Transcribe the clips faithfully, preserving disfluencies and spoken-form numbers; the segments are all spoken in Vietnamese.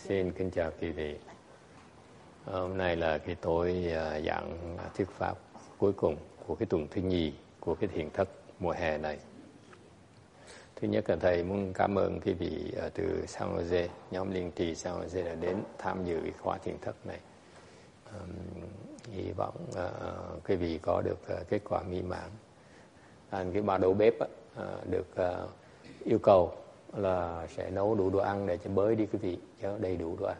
Xin kính chào quý vị. Hôm nay là cái tối giảng thuyết pháp cuối cùng của cái tuần thứ nhì của cái thiền thất mùa hè này. Thứ nhất là thầy muốn cảm ơn quý vị từ San Jose, nhóm Liên Trì San Jose đã đến tham dự cái khóa thiền thất này. Um, hy vọng uh, quý vị có được uh, kết quả mỹ mãn. Anh cái bà đầu bếp uh, được uh, yêu cầu là sẽ nấu đủ đồ ăn để cho bới đi quý vị, cho đầy đủ đồ ăn.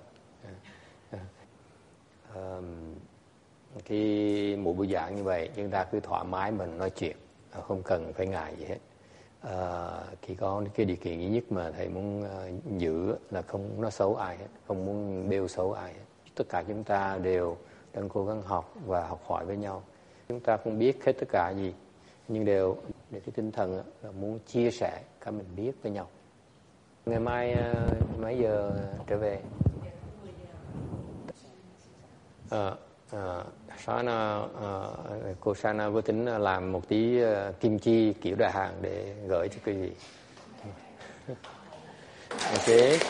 Uh, Khi một buổi giảng như vậy chúng ta cứ thoải mái mình nói chuyện, không cần phải ngại gì hết. Uh, khi có cái điều kiện duy nhất mà thầy muốn uh, giữ là không nói xấu ai hết, không muốn bêu xấu ai hết. Tất cả chúng ta đều đang cố gắng học và học hỏi với nhau. Chúng ta không biết hết tất cả gì, nhưng đều để cái tinh thần là muốn chia sẻ cả mình biết với nhau. Ngày mai uh, mấy giờ trở về? À, à, Sana, à, cô Sana có tính làm một tí uh, kim chi kiểu đại hàng để gửi cho quý vị. Ok.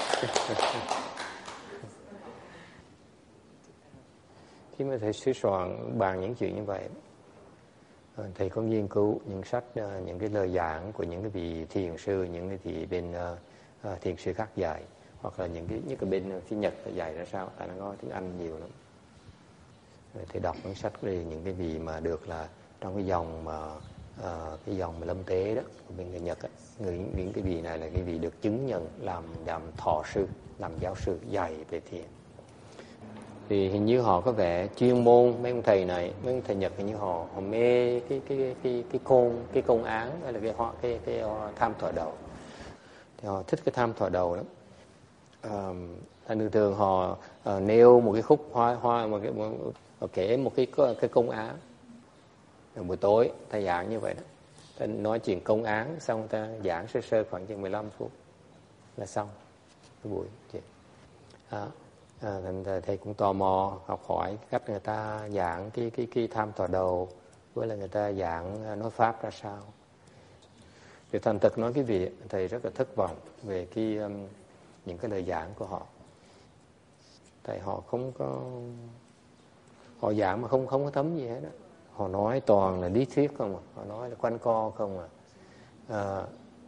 Khi mà thầy sửa soạn bàn những chuyện như vậy, thầy có nghiên cứu những sách, những cái lời giảng của những cái vị thiền sư, những cái vị bên uh, thiền sư khác dạy, hoặc là những cái những cái bên phía Nhật dạy ra sao, tại nó có tiếng Anh nhiều lắm. Thầy đọc những sách về những cái vị mà được là trong cái dòng mà uh, cái dòng mà lâm tế đó của bên người Nhật á, người những cái vị này là cái vị được chứng nhận làm làm thọ sư, làm giáo sư dạy về thiền. Thì hình như họ có vẻ chuyên môn, mấy ông thầy này, mấy ông thầy Nhật hình như họ họ mê cái cái cái cái công cái công án hay là cái họ cái cái, cái tham thọ đầu. Thì họ thích cái tham thọ đầu lắm. À, thường thường họ uh, nêu một cái khúc hoa hoa một cái một, kể một cái cái công án. Rồi buổi tối thầy giảng như vậy đó. Thầy nói chuyện công án xong ta giảng sơ sơ khoảng chừng mười lăm phút là xong cái buổi chuyện. À, À, thầy cũng tò mò học hỏi cách người ta giảng cái cái cái tham thọ đầu, với là người ta giảng nói pháp ra sao. Thì thành thực nói cái vị thầy rất là thất vọng về cái um, những cái lời giảng của họ. Thầy họ không có họ giảng mà không không có thấm gì hết đó. Họ nói toàn là lý thuyết không à, họ nói là quanh co không à. À,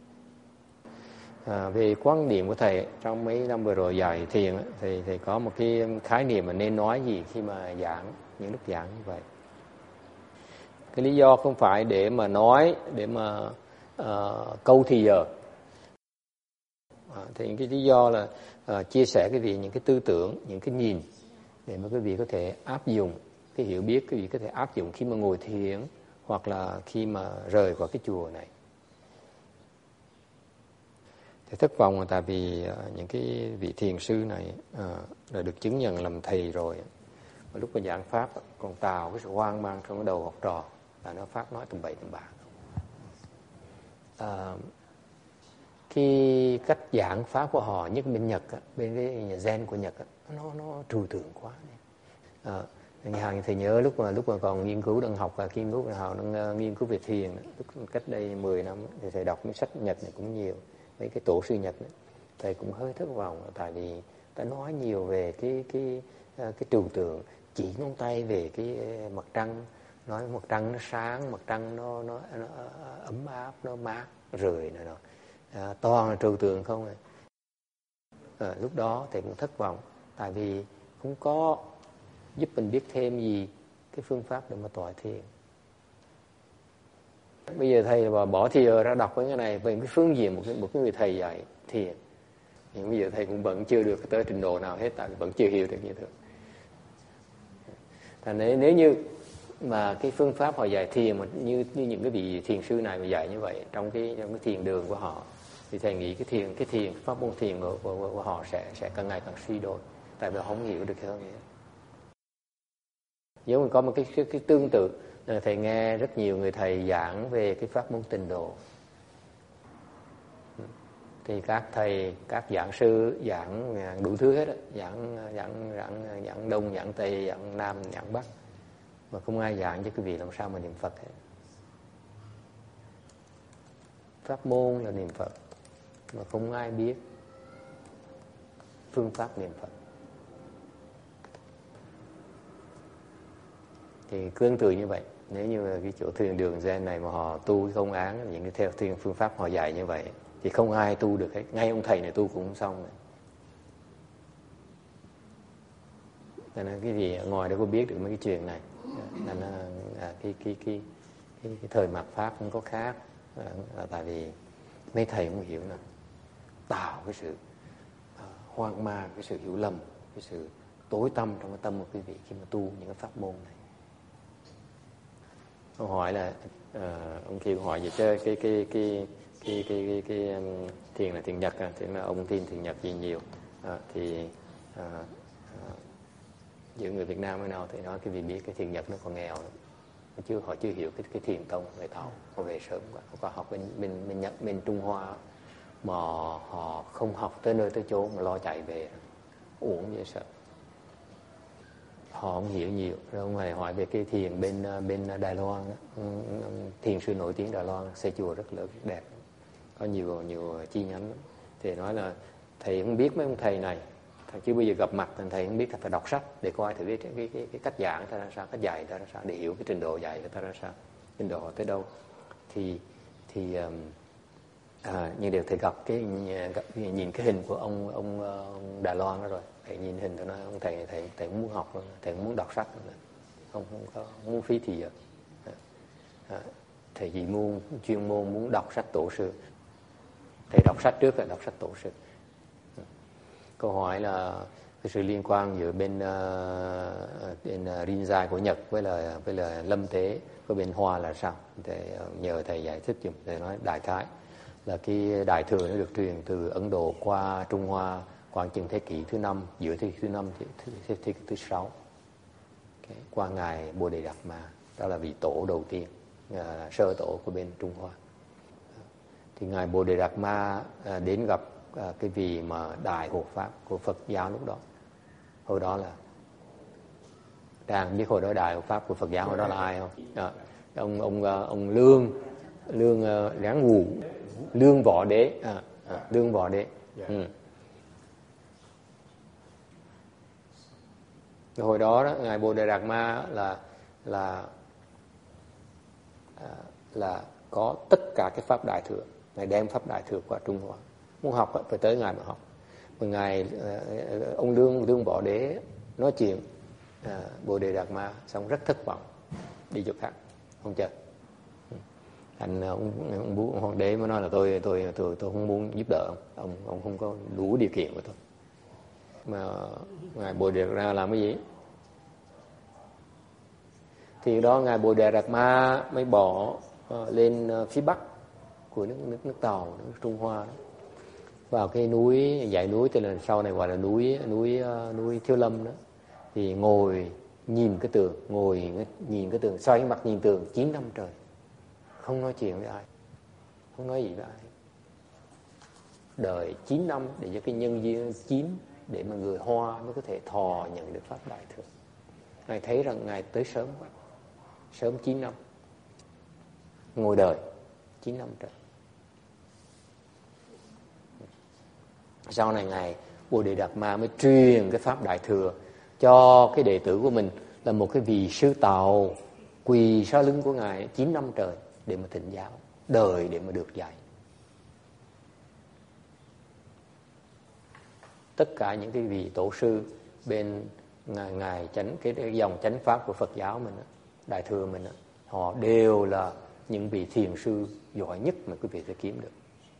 À, về quan điểm của thầy trong mấy năm vừa rồi dạy thiền thì thầy có một cái khái niệm mà nên nói gì khi mà giảng những lúc giảng như vậy. Cái lý do không phải để mà nói để mà uh, câu thì giờ, à, thì cái lý do là uh, chia sẻ cái vị những cái tư tưởng, những cái nhìn để mà quý vị có thể áp dụng cái hiểu biết, quý vị có thể áp dụng khi mà ngồi thiền hoặc là khi mà rời khỏi cái chùa này. Thì thất vọng là tại vì uh, những cái vị thiền sư này uh, là được chứng nhận làm thầy rồi. Và lúc mà giảng pháp còn tạo cái sự hoang mang trong cái đầu học trò, là nó pháp nói tầm bậy tầm bạ. Uh, cái cách giảng pháp của họ, nhất bên Nhật, bên cái nhà Zen của Nhật, nó nó trừu tượng quá. Uh, Hàng thầy nhớ lúc mà lúc mà còn nghiên cứu đang học và nghiên cứu họ đang nghiên cứu về thiền, lúc cách đây mười năm thì thầy đọc những sách Nhật này cũng nhiều. Mấy cái tổ sư Nhật này, thầy cũng hơi thất vọng tại vì ta nói nhiều về cái cái cái trừu tượng, chỉ ngón tay về cái mặt trăng, nói mặt trăng nó sáng, mặt trăng nó nó, nó ấm áp, nó mát rượi này nọ, à, toàn là trừu tượng không à. À, lúc đó thầy cũng thất vọng tại vì không có giúp mình biết thêm gì cái phương pháp để mà tọa thiền. Bây giờ thầy bỏ thiền ra đọc cái này về cái phương diện một cái, một cái người thầy dạy thiền, nhưng bây giờ thầy cũng vẫn chưa được tới trình độ nào hết, tại vì vẫn chưa hiểu được như thế. Thành nếu, nếu như mà cái phương pháp họ dạy thiền mà như, như những cái vị thiền sư này mà dạy như vậy trong cái trong cái thiền đường của họ, thì thầy nghĩ cái thiền cái thiền pháp môn thiền của, của, của họ sẽ sẽ càng ngày càng suy đồi, tại vì họ không hiểu được hơn vậy. Nếu mình có một cái, cái cái tương tự, thầy nghe rất nhiều người thầy giảng về cái pháp môn tịnh độ, thì các thầy các giảng sư giảng đủ thứ hết đó, giảng giảng giảng giảng đông, giảng tây, giảng nam, giảng bắc, mà không ai giảng cho quý vị làm sao mà niệm Phật hết. Pháp môn là niệm Phật, mà không ai biết phương pháp niệm Phật. Thì tương tự như vậy, nếu như cái chỗ thiền đường Zen này mà họ tu cái công án, những cái theo thiền phương pháp họ dạy như vậy, thì không ai tu được hết. Ngay ông thầy này tu cũng không xong này. Nên là cái gì ngoài đó có biết được mấy cái chuyện này. Nên là à, cái, cái, cái, cái, cái thời mạt Pháp không có khác. À, là tại vì mấy thầy không hiểu nè, tạo cái sự à, hoang mang, cái sự hiểu lầm, cái sự tối tăm trong cái tâm của quý vị khi mà tu những cái pháp môn này. Ông hỏi là à, ông kia hỏi về chơi cái cái cái cái cái cái, cái um, thiền là thiền Nhật à, thì là ông tin thiền Nhật gì nhiều à, thì à, à, giữa người Việt Nam với nào thì nói cái vì biết cái thiền Nhật nó còn nghèo lắm. Chứ họ chưa hiểu cái cái thiền tông người thọ, họ về sớm quá, họ học bên bên bên Nhật, bên Trung Hoa mà họ không học tới nơi tới chỗ mà lo chạy về uổng vậy sợ. Họ không hiểu nhiều. Rồi ông này hỏi về cái thiền bên bên Đài Loan đó. Thiền sư nổi tiếng Đài Loan xây chùa rất lớn đẹp, có nhiều nhiều chi nhánh lắm. Thì nói là thầy không biết mấy ông thầy này, thầy chưa bao giờ gặp mặt, thầy không biết, thầy phải đọc sách để coi thử cái cái cái, cái cách giảng ta ra sao, cách dạy ta ra sao, để hiểu cái trình độ dạy của ta ra sao, trình độ tới đâu. Thì thì à, nhưng đều thầy gặp cái gặp, nhìn cái hình của ông ông, ông Đài Loan đó rồi, thầy nhìn hình tôi nói ông thầy thầy thầy cũng muốn học, thầy cũng muốn đọc sách, không không có không muốn phí thì giờ. À, thầy gì muốn chuyên môn muốn đọc sách tổ sư, thầy đọc sách trước là đọc sách tổ sư. Câu hỏi là cái sự liên quan giữa bên uh, bên uh, Rinzai của Nhật với là với là Lâm Tế của bên Hoa là sao? Thì uh, nhờ thầy giải thích giùm. Thầy nói đại khái là cái đại thừa nó được truyền từ Ấn Độ qua Trung Hoa khoảng chừng thế kỷ thứ năm, giữa thế kỷ thứ năm thế, thế, thế, thế kỷ thứ sáu, okay. Qua ngài Bồ Đề Đạt Ma, đó là vị tổ đầu tiên, uh, sơ tổ của bên Trung Hoa. Thì ngài Bồ Đề Đạt Ma uh, đến gặp À, cái vị mà đại hộ pháp của Phật giáo lúc đó. Hồi đó là đang biết hồi đó đại hộ pháp của Phật giáo hồi đó là ai không? À, ông ông ông Lương Lương Ráng Ngù, Lương Võ Đế, à, à, Lương Võ Đế. Ừ. Hồi đó, đó ngài Bồ Đề Đạt Ma là là à, là có tất cả cái pháp đại thừa, ngài đem pháp đại thừa qua Trung Hoa. Muốn học phải tới ngài mà học. Một ngày ông Lương Lương Võ Đế nói chuyện à, Bồ Đề Đạt Ma xong rất thất vọng, đi chỗ khác không chơi. Thành ông ông, ông hoàng đế mới nói là tôi tôi tôi tôi không muốn giúp đỡ ông, ông ông không có đủ điều kiện của tôi. Mà ngài Bồ Đề Đạt Ma làm cái gì? Thì đó ngài Bồ Đề Đạt Ma mới bỏ uh, lên uh, phía bắc của nước nước nước Tàu, nước Trung Hoa đó, vào cái núi, dãy núi tên là sau này gọi là núi núi núi Thiếu Lâm đó, thì ngồi nhìn cái tường, ngồi nhìn cái tường, xoay mặt nhìn tường chín năm trời, không nói chuyện với ai, không nói gì với ai. Đợi chín năm để cho cái nhân duyên chín, để mà người Hoa mới có thể thọ nhận được pháp đại thừa. Ngài thấy rằng ngài tới sớm quá, sớm chín năm, ngồi đợi chín năm trời. Sau này ngài Bồ Đề Đạt Ma mới truyền cái pháp đại thừa cho cái đệ tử của mình, là một cái vị sư Tàu quỳ sau lưng của ngài chín năm trời để mà thỉnh giáo, đời để mà được dạy. Tất cả những cái vị tổ sư bên ngài, ngài chánh cái, cái dòng chánh pháp của Phật giáo mình, đại thừa mình, họ đều là những vị thiền sư giỏi nhất mà quý vị sẽ kiếm được.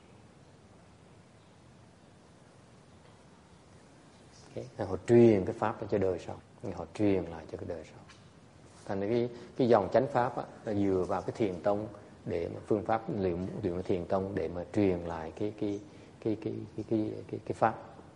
Okay. Họ truyền cái pháp cho đời sau, họ truyền lại cho cái đời sau. Thành cái cái dòng chánh pháp á, là dựa vào cái thiền tông để mà phương pháp luyện luyện thiền tông để mà truyền lại cái cái cái cái cái cái cái, cái pháp.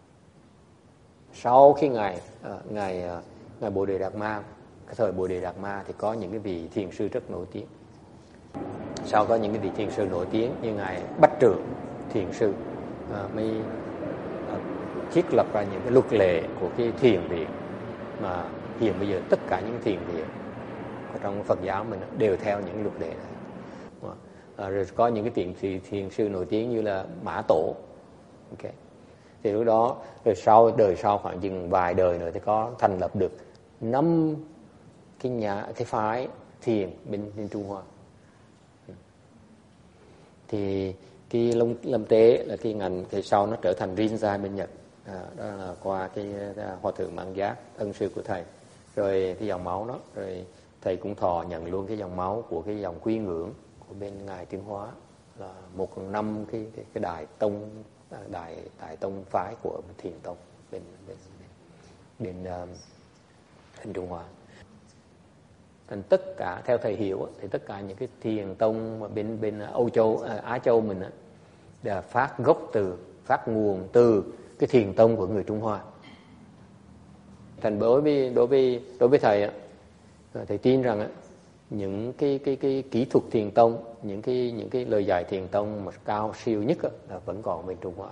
Sau khi ngài à, ngài à, ngài Bồ Đề Đạt Ma, cái thời Bồ Đề Đạt Ma thì có những cái vị thiền sư rất nổi tiếng. Sau có những cái vị thiền sư nổi tiếng như ngài Bách Trượng thiền sư à, mới à, thiết lập ra những cái luật lệ của cái thiền viện, mà hiện bây giờ tất cả những thiền viện trong Phật giáo mình đều theo những luật lệ này. À, rồi có những cái thiền, thiền, thiền sư nổi tiếng như là Mã Tổ. Okay. Thì lúc đó rồi sau đời sau khoảng chừng vài đời nữa thì có thành lập được năm cái nhà cái phái thiền bên bên Trung Hoa. Thì cái lâm, lâm tế là cái ngành thì sau nó trở thành Rinzai bên Nhật, à, đó là qua cái, cái hòa thượng Mạng Giác, ân sư của thầy. Rồi cái dòng máu đó, rồi thầy cũng thọ nhận luôn cái dòng máu của cái dòng Quy Ngưỡng của bên ngài Tiến Hóa, là một phần năm cái cái, cái đại tông đại đại tông phái của Thiền tông bên bên bên, bên, um, bên Trung Hoa. Thành tất cả theo thầy hiểu thì tất cả những cái thiền tông mà bên bên Âu Châu, à, Á Châu mình á, là phát gốc từ phát nguồn từ cái thiền tông của người Trung Hoa. Thành đối với đối với đối với thầy á, thầy tin rằng á, những cái cái cái kỹ thuật thiền tông, những cái những cái lời dạy thiền tông mà cao siêu nhất á, là vẫn còn bên Trung Hoa.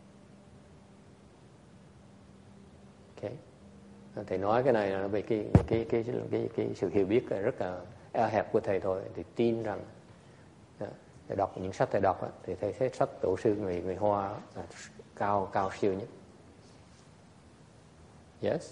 Okay. Thầy nói cái này là về cái cái cái cái cái, cái sự hiểu biết rất là eo hẹp của thầy thôi. Thì tin rằng thầy đọc những sách thầy đọc á, thì thầy thấy sách tổ sư người người Hoa là cao cao siêu nhất. Yes.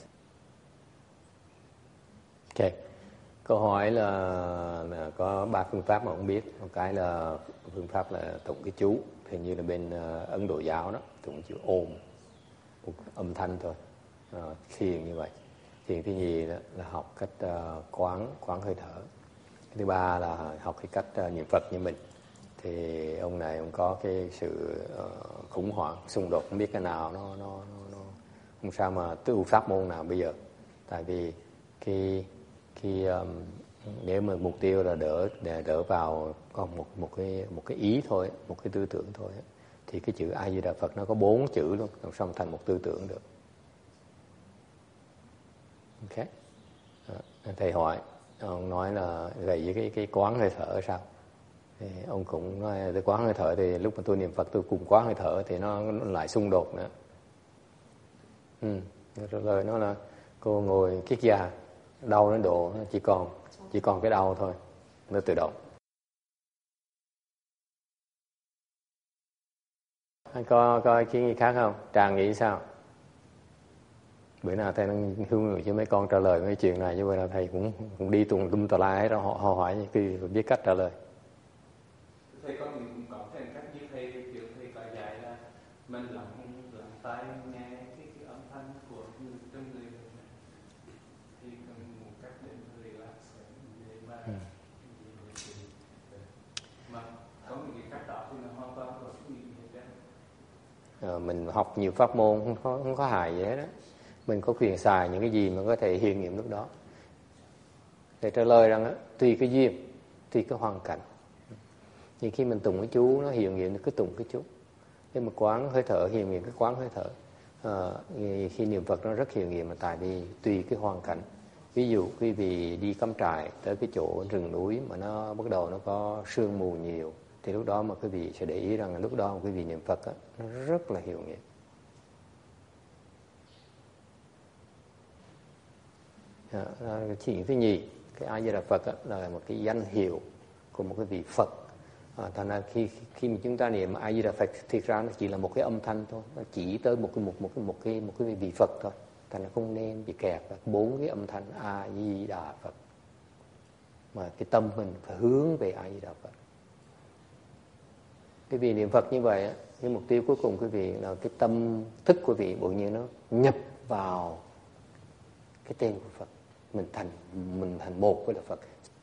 Ok. Câu hỏi là, là có ba phương pháp mà không biết. Một cái là phương pháp là tụng cái chú, thì như là bên uh, Ấn Độ giáo đó, tụng chữ ôm, một âm thanh thôi. Uh, thiền như vậy. Thiền thứ nhì đó là học cách uh, quán quán hơi thở. Cái thứ ba là học cái cách uh, niệm Phật như mình. Thì ông này ông có cái sự uh, khủng hoảng, xung đột, không biết cái nào nó nó nó, nó không sao mà tu pháp môn nào bây giờ. Tại vì khi khi um, nếu mà mục tiêu là đỡ để đỡ vào còn một một cái một cái ý thôi, một cái tư tưởng thôi, thì cái chữ A Di Đà Phật nó có bốn chữ luôn, làm sao thành một tư tưởng được. Ok. Đó. Thầy hỏi, ông nói là gầy với cái cái quán hơi thở sao? Thì ông cũng nói cái quán hơi thở thì lúc mà tôi niệm Phật tôi cùng quán hơi thở thì nó, nó lại xung đột nữa. Ừ. Rồi lời nó là cô ngồi kiết già, đau đến độ chỉ còn chỉ còn cái đau thôi, nó tự động. Anh có có ý kiến gì khác không? Tràng nghĩ sao? Bữa nào thầy đang hướng người cho mấy con trả lời mấy chuyện này, chứ bữa nào thầy cũng cũng đi tùng tum tà la hết, họ, họ hỏi như khi biết cách trả lời. Thầy có mình cũng có thêm cách như thầy kiểu thầy có dạy là mình lắng lắng tai nghe cái, cái âm thanh của người trong người thì cần một cách để relax để mà ừ. mà có một cái cách đó thì nó hoàn toàn có cái gì hết trơn. À, mình học nhiều pháp môn không có không có hại gì hết đó. Mình có quyền xài những cái gì mà có thể hiện nghiệm lúc đó. Để trả lời rằng á, tùy cái duyên, tùy cái hoàn cảnh. Nhưng khi mình tụng cái chú nó hiện nghiệm, cứ tụng cái chú. Nhưng mà quán hơi thở hiện nghiệm cái quán hơi thở. À, khi niệm Phật nó rất hiện nghiệm, mà tại vì tùy cái hoàn cảnh. Ví dụ quý vị đi cắm trại tới cái chỗ rừng núi mà nó bắt đầu nó có sương mù nhiều, thì lúc đó mà quý vị sẽ để ý rằng lúc đó quý vị niệm Phật á, nó rất là hiệu nghiệm. Chỉ thứ nhì, cái A Di Đà Phật á, là một cái danh hiệu của một cái vị Phật. À, thành ra khi khi mà chúng ta niệm A Di Đà Phật, thiệt ra nó chỉ là một cái âm thanh thôi, nó chỉ tới một cái một một cái một cái một cái vị Phật thôi. Thành ra không nên bị kẹt vào bốn cái âm thanh A Di Đà Phật, mà cái tâm mình phải hướng về A Di Đà Phật. Cái vị niệm Phật như vậy á, cái mục tiêu cuối cùng quý vị là cái tâm thức của vị bỗng nhiên nó nhập vào cái tên của Phật, mình thành mình thành một với là Phật.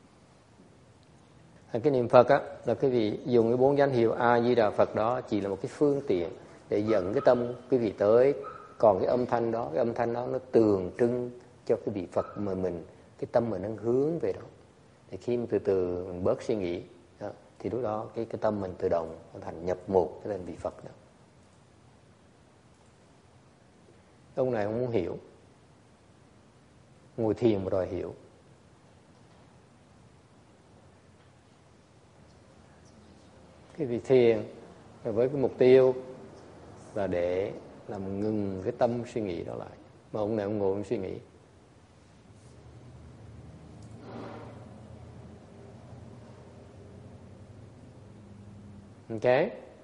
Cái niệm Phật á là quý vị dùng cái bốn danh hiệu A Di Đà Phật đó chỉ là một cái phương tiện để dẫn cái tâm quý vị tới, còn cái âm thanh đó, cái âm thanh đó nó tượng trưng cho cái vị Phật mà mình, cái tâm mình đang hướng về đó. Thì khi mà từ từ mình bớt suy nghĩ đó, thì lúc đó cái cái tâm mình tự động nó thành nhập một cái tên vị Phật đó. Ông này không muốn hiểu, ngồi thiền mà đòi hiểu. Cái vị thiền với cái mục tiêu là để làm ngừng cái tâm suy nghĩ đó lại, mà ông này ông ngồi ông suy nghĩ. Ok.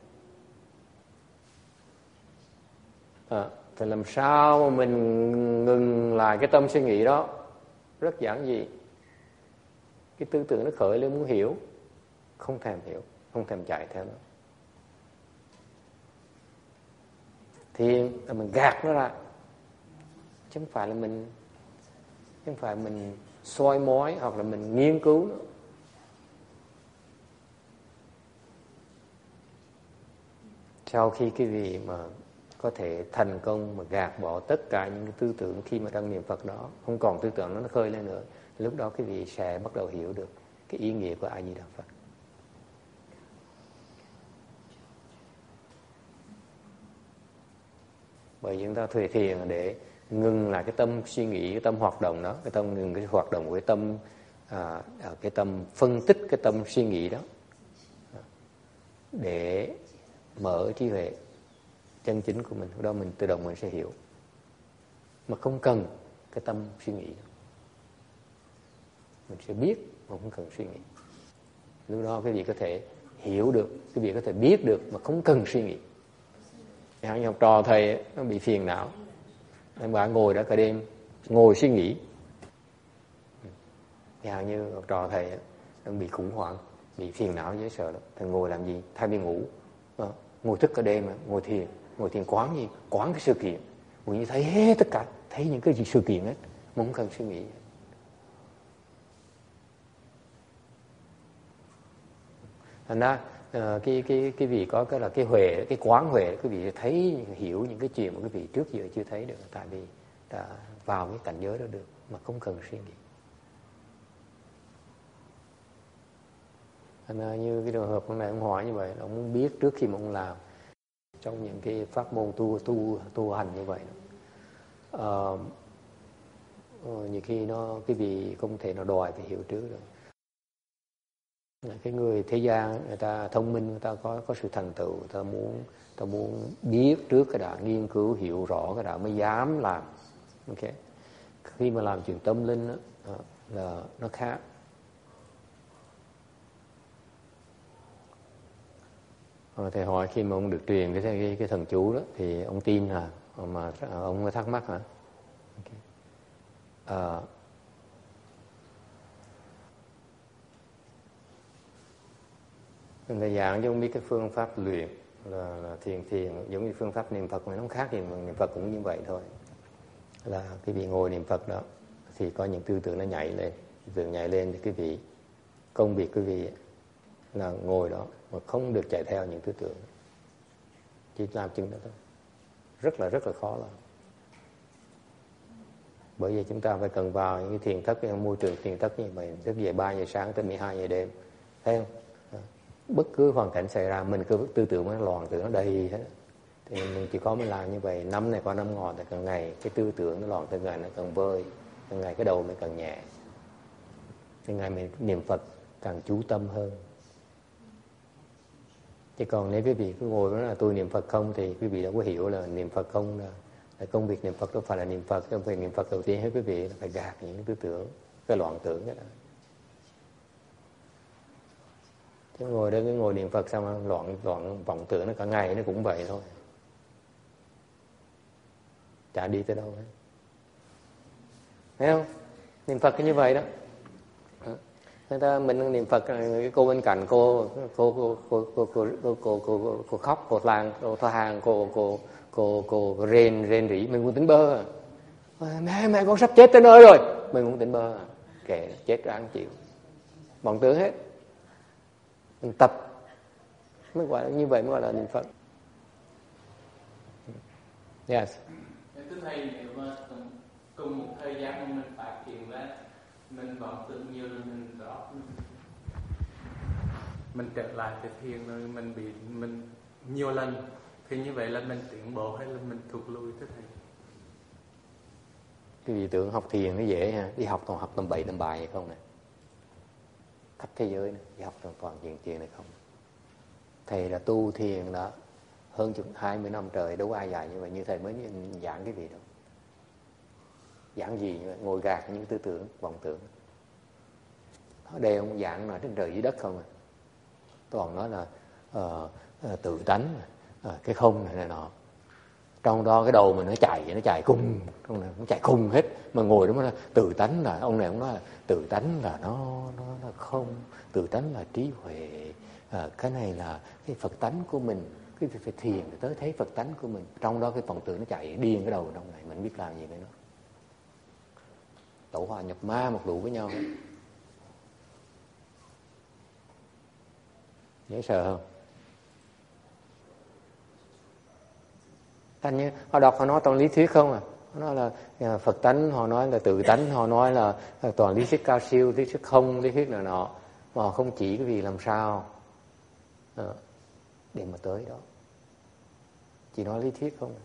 À, thì làm sao mà mình ngừng lại cái tâm suy nghĩ đó? Rất giản dị. Cái tư tưởng nó khởi lên muốn hiểu, không thèm hiểu, không thèm chạy theo nó. Thiền là mình gạt nó ra, chứ không phải là mình chứ không phải mình soi mói hoặc là mình nghiên cứu nó. Sau khi cái vị mà có thể thành công mà gạt bỏ tất cả những cái tư tưởng khi mà đang niệm Phật đó, không còn tư tưởng nó nó khơi lên nữa, lúc đó cái vị sẽ bắt đầu hiểu được cái ý nghĩa của A Di Đà Phật. Bởi vì chúng ta thuê thiền để ngừng lại cái tâm suy nghĩ, cái tâm hoạt động đó, cái tâm ngừng cái hoạt động của cái tâm à, cái tâm phân tích, cái tâm suy nghĩ đó, để mở trí huệ chân chính của mình. Lúc đó mình tự động mình sẽ hiểu, mà không cần cái tâm suy nghĩ đó. Mình sẽ biết mà không cần suy nghĩ. Lúc đó cái gì có thể hiểu được, cái gì có thể biết được mà không cần suy nghĩ. Như học trò thầy nó bị phiền não, em bảo ngồi đã cả đêm ngồi suy nghĩ. Như, như học trò thầy nó bị khủng hoảng, bị phiền não dễ sợ lắm. Thầy ngồi làm gì? Thay vì ngủ, ngồi thức cả đêm, ngồi thiền, ngồi thiền quán gì? Quán cái sự kiện, ngồi như thấy hết tất cả, thấy những cái gì sự kiện hết, mà không cần suy nghĩ. Thành ra uh, cái cái cái vị có cái là cái huệ, cái quán huệ, cái vị thấy hiểu những cái chuyện mà cái vị trước giờ chưa thấy được, tại vì đã vào cái cảnh giới đó được mà không cần suy nghĩ. Thành ra như cái trường hợp hôm nay ông hỏi như vậy, ông muốn biết trước khi mà ông làm trong những cái pháp môn tu tu tu hành như vậy. Uh, uh, nhiều khi nó cái vị không thể nào đòi phải hiểu trước được. Cái người thế gian người ta thông minh, người ta có có sự thành tựu, người ta muốn người ta muốn biết trước cái đã, nghiên cứu hiểu rõ cái đã mới dám làm. Ok, khi mà làm chuyện tâm linh đó, là nó khác. Thầy hỏi khi mà ông được truyền cái cái, cái thần chú đó thì ông tin hả? Mà ông thắc mắc hả? Okay. À, Thầy giảng cho ông biết cái phương pháp luyện là, là thiền thiền giống như phương pháp niệm Phật mà nó không khác gì, mà niệm Phật cũng như vậy thôi. Là cái vị ngồi niệm Phật đó thì có những tư tưởng nó nhảy lên, tư tưởng nhảy lên thì cái vị công việc cái vị là ngồi đó mà không được chạy theo những tư tưởng, chỉ làm chừng đó thôi. Rất là rất là khó làm. Bởi vì chúng ta phải cần vào những cái thiền thất, cái môi trường thiền thất như vậy, thức về ba giờ sáng tới mười hai giờ đêm, thấy không? Bất cứ hoàn cảnh xảy ra mình cứ tư tưởng nó loạn tưởng nó đầy hết, thì mình chỉ có mình làm như vậy. Năm này qua năm ngọt thì càng ngày cái tư tưởng nó loạn, từng ngày nó càng vơi, càng ngày cái đầu nó càng nhẹ, từng ngày mình niệm Phật càng chú tâm hơn. Chứ còn nếu quý vị cứ ngồi đó là tôi niệm Phật không thì quý vị đâu có hiểu là niệm Phật không là, là công việc niệm Phật đâu phải là niệm Phật. Công việc niệm Phật đầu tiên hết quý vị là phải gạt những cái tư tưởng, cái loạn tưởng đó. Chứ ngồi đó cái ngồi niệm Phật xong loạn loạn vọng tưởng nó cả ngày nó cũng vậy thôi, chả đi tới đâu hết. Thấy không? Niệm Phật cái như vậy đó. Người ta mình niệm Phật, cái cô bên cạnh cô cô cô cô cô cô cô cô cô, cô khóc, cô làng, cô thoa hàng, cô cô cô cô, cô rên rên rỉ, mình muốn tỉnh bơ. Mẹ mẹ con sắp chết tới nơi rồi, mình muốn tỉnh bơ. Kệ, chết ráng chịu, vọng tưởng hết. Mình tập mới gọi là như vậy, mới gọi là niệm Phật. Yes. Thưa thầy, nếu mà cùng một thời gian mà mình phát triển ra, mình vọng tưởng nhiều là mình rõ, mình trở lại cái thiền rồi mình bị mình nhiều lần, thì như vậy là mình tiến bộ hay là mình thụt lùi thưa thầy? Cái vị tưởng học thiền nó dễ ha, đi học toàn học tầm bậy tầm bài hay không nè, khắp thế giới này, đi học toàn toàn chuyện chuyện này không. Thầy là tu thiền đã hơn chục hai mươi năm trời, đâu có ai dạy như vậy. Như thầy mới giảng cái gì đâu, giảng gì như vậy, ngồi gạt những tư tưởng vọng tưởng. Ở đây ông giảng nói trên trời dưới đất không à, toàn nói là uh, uh, tự tánh, uh, cái không này này nọ. Trong đó cái đầu mình nó chạy, nó chạy cùng, trong này nó chạy cùng hết. Mà ngồi đó mà tự tánh là, ông này ông nói là tự tánh là nó, nó, nó không, tự tánh là trí huệ, à, cái này là cái Phật tánh của mình, cái việc phải thiền để tới thấy Phật tánh của mình. Trong đó cái phần tử nó chạy điên cái đầu trong này, mình biết làm gì với nó. Tổ hòa nhập ma một lũ với nhau hết. Dễ sợ không? Thành như họ đọc họ nói toàn lý thuyết không à. Họ nói là Phật tánh, họ nói là tự tánh, họ nói là toàn lý thuyết cao siêu, lý thuyết không, lý thuyết nào nọ. Mà họ không chỉ cái vì làm sao à, để mà tới đó. Chỉ nói lý thuyết không à.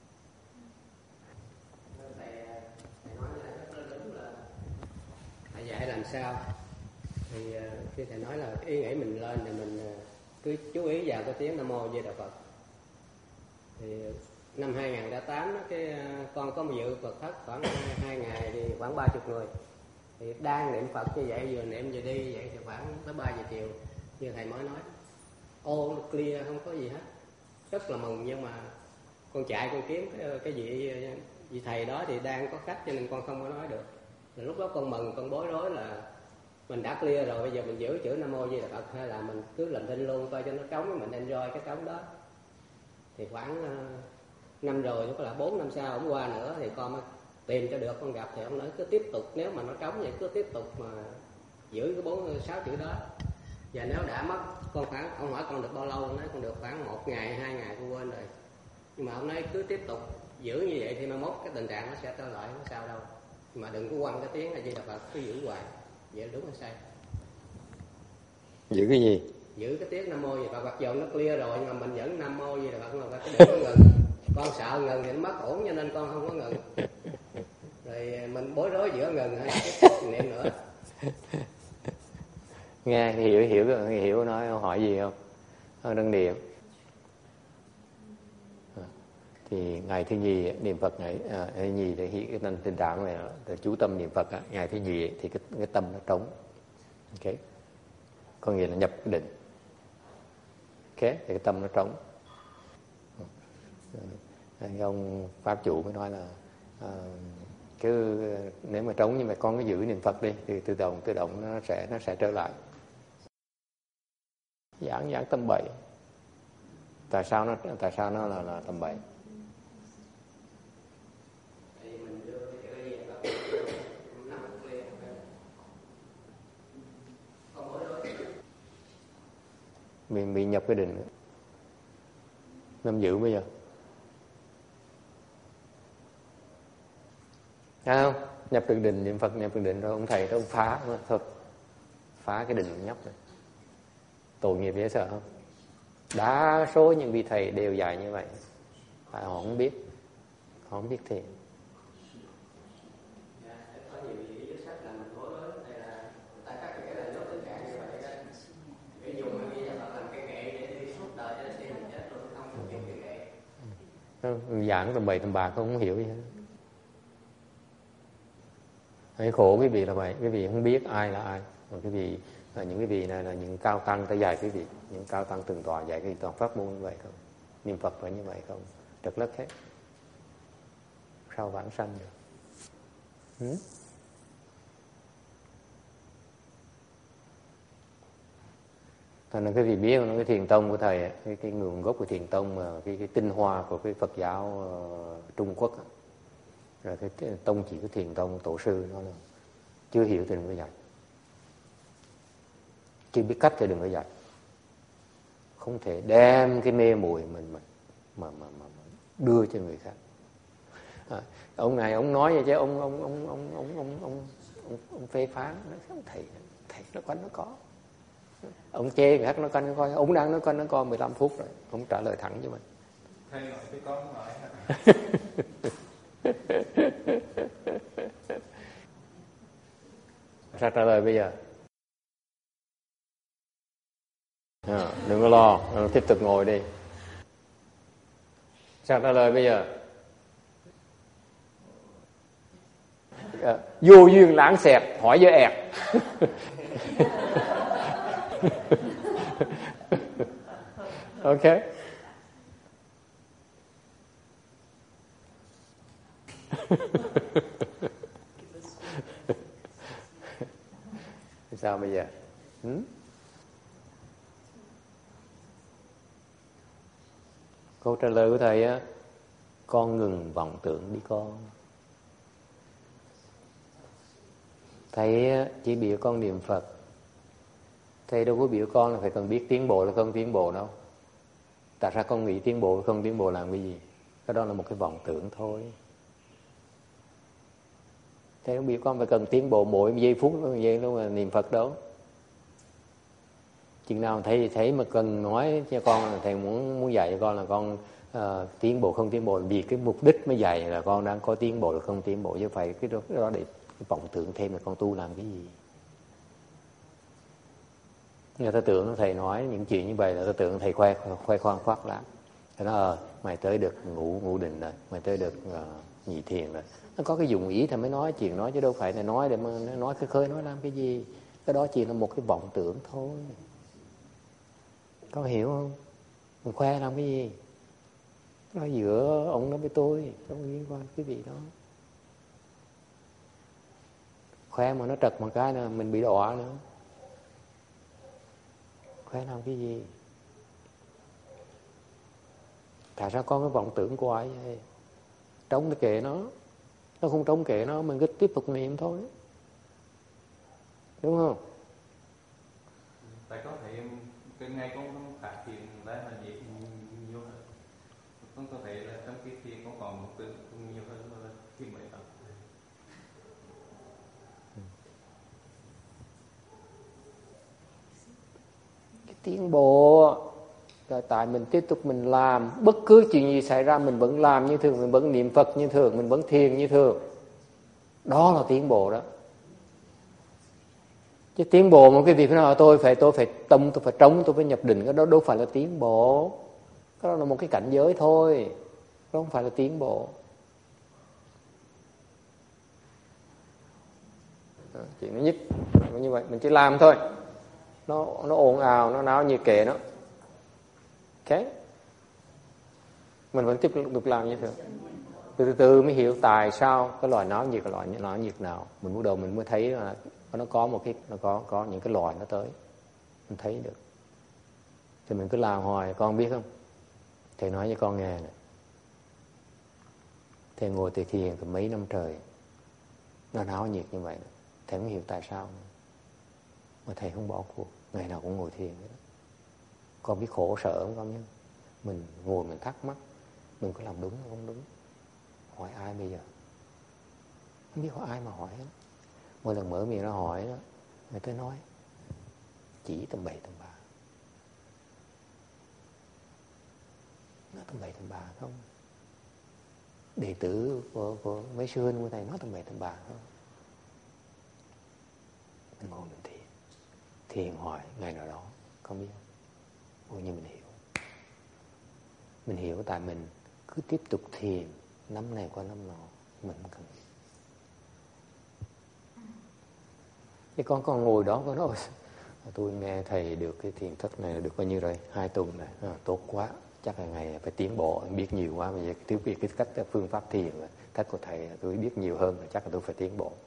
Thầy dạy làm sao thì khi thầy nói là ý nghĩ mình lên thì mình cứ chú ý vào cái tiếng Nam Mô Di Đà Phật. Thì năm hai không không tám đó, cái con có một dự Phật thất khoảng hai ngày thì khoảng ba chục người, thì đang niệm Phật như vậy, vừa niệm vừa đi vậy thì khoảng tới ba giờ chiều như thầy mới nói, ô nó clear không có gì hết, rất là mừng. Nhưng mà con chạy con kiếm cái, cái vị vị thầy đó thì đang có khách cho nên con không có nói được. Rồi lúc đó con mừng, con bối rối là mình đã clear rồi, bây giờ mình giữ chữ Nam Mô Di Đà Phật hay là mình cứ làm thinh luôn coi cho nó trống, mình enjoy cái trống đó. Thì khoảng uh, năm rồi, nó có là bốn năm sau ông qua nữa thì con mới tìm cho được, con gặp thì ông nói cứ tiếp tục, nếu mà nó trống vậy cứ tiếp tục mà giữ cái bốn sáu chữ đó. Và nếu đã mất, con khoảng, ông hỏi con được bao lâu, ông nói con được khoảng một ngày hai ngày con quên rồi, nhưng mà ông nói cứ tiếp tục giữ như vậy thì mai mốt cái tình trạng nó sẽ trở lại, không sao đâu, nhưng mà đừng có quăng cái tiếng là Di Đà Phật, cứ giữ hoài. Vậy đúng hay sai? Giữ cái gì? Giữ cái tiếng Nam Mô Di Đà Phật, mặc dù nó clear rồi nhưng mà mình vẫn Nam Mô Di Đà Phật, mà cái đừng có ngừng. Con sợ ngừng thì nó mất ổn cho nên con không có ngừng. Rồi mình bối rối giữa ngừng hay tiếp tục niệm nữa. Nghe hiểu hiểu hiểu nói hỏi gì không? Ông đang niệm. Thì ngày thứ nhì niệm Phật này, à, thứ nhì thì hiện cái tình trạng này là chú tâm niệm Phật á, ngày thứ nhì thì cái, cái tâm nó trống, ok, có nghĩa là nhập định, ok, thì cái tâm nó trống. Anh ông pháp chủ mới nói là à, cứ nếu mà trống nhưng mà con cứ giữ niệm Phật đi thì tự động tự động nó sẽ nó sẽ trở lại. Giảng giảng tâm bảy. Tại sao nó tại sao nó là là tâm bảy? Mình bị nhập cái định nữa. Nắm giữ bây giờ. Thấy không? Nhập được định, niệm Phật nhập được định rồi ông thầy đó ông phá thôi. Phá cái định nhóc này. Tội nghiệp dễ sợ không? Đa số những vị thầy đều dạy như vậy. Tại họ không biết. Họ không biết thiền. Giảng tầm bậy tầm bạc không hiểu gì hết. Hãy khổ cái vị là vậy, cái vị không biết ai là ai. Còn cái vị, những cái vị này là những cao tăng ta dạy cái vị, những cao tăng từng tòa dạy cái toàn pháp môn như vậy không? Niệm Phật phải như vậy không? Trật lất hết. Sao vãng sanh được? Hmm? Thành ra cái vị biết nó cái thiền tông của thầy, cái, cái nguồn gốc của thiền tông mà cái, cái tinh hoa của cái Phật giáo uh, Trung Quốc, rồi cái, cái tông chỉ của thiền tông tổ sư nó là chưa hiểu thì đừng có dạy, chưa biết cách thì đừng có dạy, không thể đem cái mê muội mình mà mà mà, mà, mà đưa cho người khác. À, ông này ông nói vậy chứ ông ông ông ông ông ông ông ông, ông phê phán, nó không thầy thầy nó có nó có. Ông chê người khác nó coi nó coi, ông đang nói coi nó coi mười lăm phút rồi, ông trả lời thẳng cho mình. Thầy nói với con nói sao trả lời bây giờ? À, đừng có lo, tiếp tục ngồi đi. Sao trả lời bây giờ? À, vô duyên lãng xẹt, hỏi với ẹt. Ok. Sao bây giờ? Ừ? Câu trả lời của thầy á, con ngừng vọng tưởng đi con. Thầy chỉ biểu con niệm Phật. Thầy đâu có biểu con là phải cần biết tiến bộ là không tiến bộ đâu. Tại sao con nghĩ tiến bộ không tiến bộ làm cái gì? Cái đó là một cái vọng tưởng thôi. Thầy không biểu con phải cần tiến bộ mỗi giây phút mỗi giây đâu mà niệm Phật đâu. Chừng nào thầy thấy mà cần nói cho con là thầy muốn muốn dạy cho con là con uh, tiến bộ không tiến bộ, vì cái mục đích mới dạy là con đang có tiến bộ là không tiến bộ, chứ phải cái đó, cái đó để vọng tưởng thêm là con tu làm cái gì. Người ta tưởng thầy nói những chuyện như vậy là ta tưởng thầy khoe khoe khoang khoác lắm. Thầy nói ờ mày tới được ngủ ngủ định rồi, mày tới được uh, nhị thiền rồi. Nó có cái dụng ý thầy mới nói chuyện nói, chứ đâu phải là nói để mà nói khơi khơi nói làm cái gì. Cái đó chỉ là một cái vọng tưởng thôi. Con hiểu không? Mình khoe làm cái gì? Nó giữa ông nó với tôi, không liên quan cái vị đó. Khoe mà nó trật một cái là mình bị đọa nữa. Khoe làm cái gì? Tại sao con cái vọng tưởng của ai vậy? Trống cái kệ nó. Nó không trống kệ nó, mình cứ tiếp tục niệm thôi. Đúng không? Tại có thể cái ngày con không phát hiện ra là gì nhiều hơn. Con có thể là trong cái thiền con còn một từ nhiều hơn là khi mới tập. Cái tiến bộ là tại mình tiếp tục mình làm, bất cứ chuyện gì xảy ra mình vẫn làm như thường, mình vẫn niệm Phật như thường, mình vẫn thiền như thường. Đó là tiến bộ đó. Chứ tiến bộ một cái việc nào tôi phải tôi phải tâm tôi phải trống tôi phải nhập định, cái đó đâu phải là tiến bộ. Cái đó là một cái cảnh giới thôi, đó không phải là tiến bộ. Đó, chuyện thứ nhất như vậy mình chỉ làm thôi, nó nó ồn ào nó náo như kệ nó, ok, mình vẫn tiếp tục làm như thế. Từ từ mới hiểu tại sao cái loài náo nhiệt là loài náo nhiệt nào. Mình bắt đầu mình mới thấy là nó có một cái nó có có những cái loài nó tới, mình thấy được. Thì mình cứ làm hoài. Con biết không, thầy nói với con nghe này, thầy ngồi thầy thiền từ mấy năm trời, nó náo nhiệt như vậy, thầy mới hiểu tại sao mà thầy không bỏ cuộc, ngày nào cũng ngồi thiền vậy đó. Con biết khổ sở không con nhé? Mình ngồi mình thắc mắc, mình có làm đúng hay không đúng, hỏi ai bây giờ? Không biết hỏi ai mà hỏi hết. Mỗi lần mở miệng nó hỏi đó, người ta nói chỉ tầm bậy tầm bạ, nó tầm bậy tầm bạ không? Đệ tử của, của mấy sư huynh của thầy nói tầm bậy tầm bạ không? Mình ngồi mình thiền, thiền hỏi ngày nào đó, không biết không? Ôi như mình hiểu, mình hiểu tại mình cứ tiếp tục thiền năm này qua năm nọ, mình không cần. Cái con còn ngồi đó con nói tôi nghe thầy được cái thiền thất này được bao nhiêu rồi, hai tuần này à, tốt quá, chắc là ngày phải tiến bộ, biết nhiều quá, bây giờ thiếu biết cái cách phương pháp thiền cách của thầy tôi biết nhiều hơn, chắc là tôi phải tiến bộ.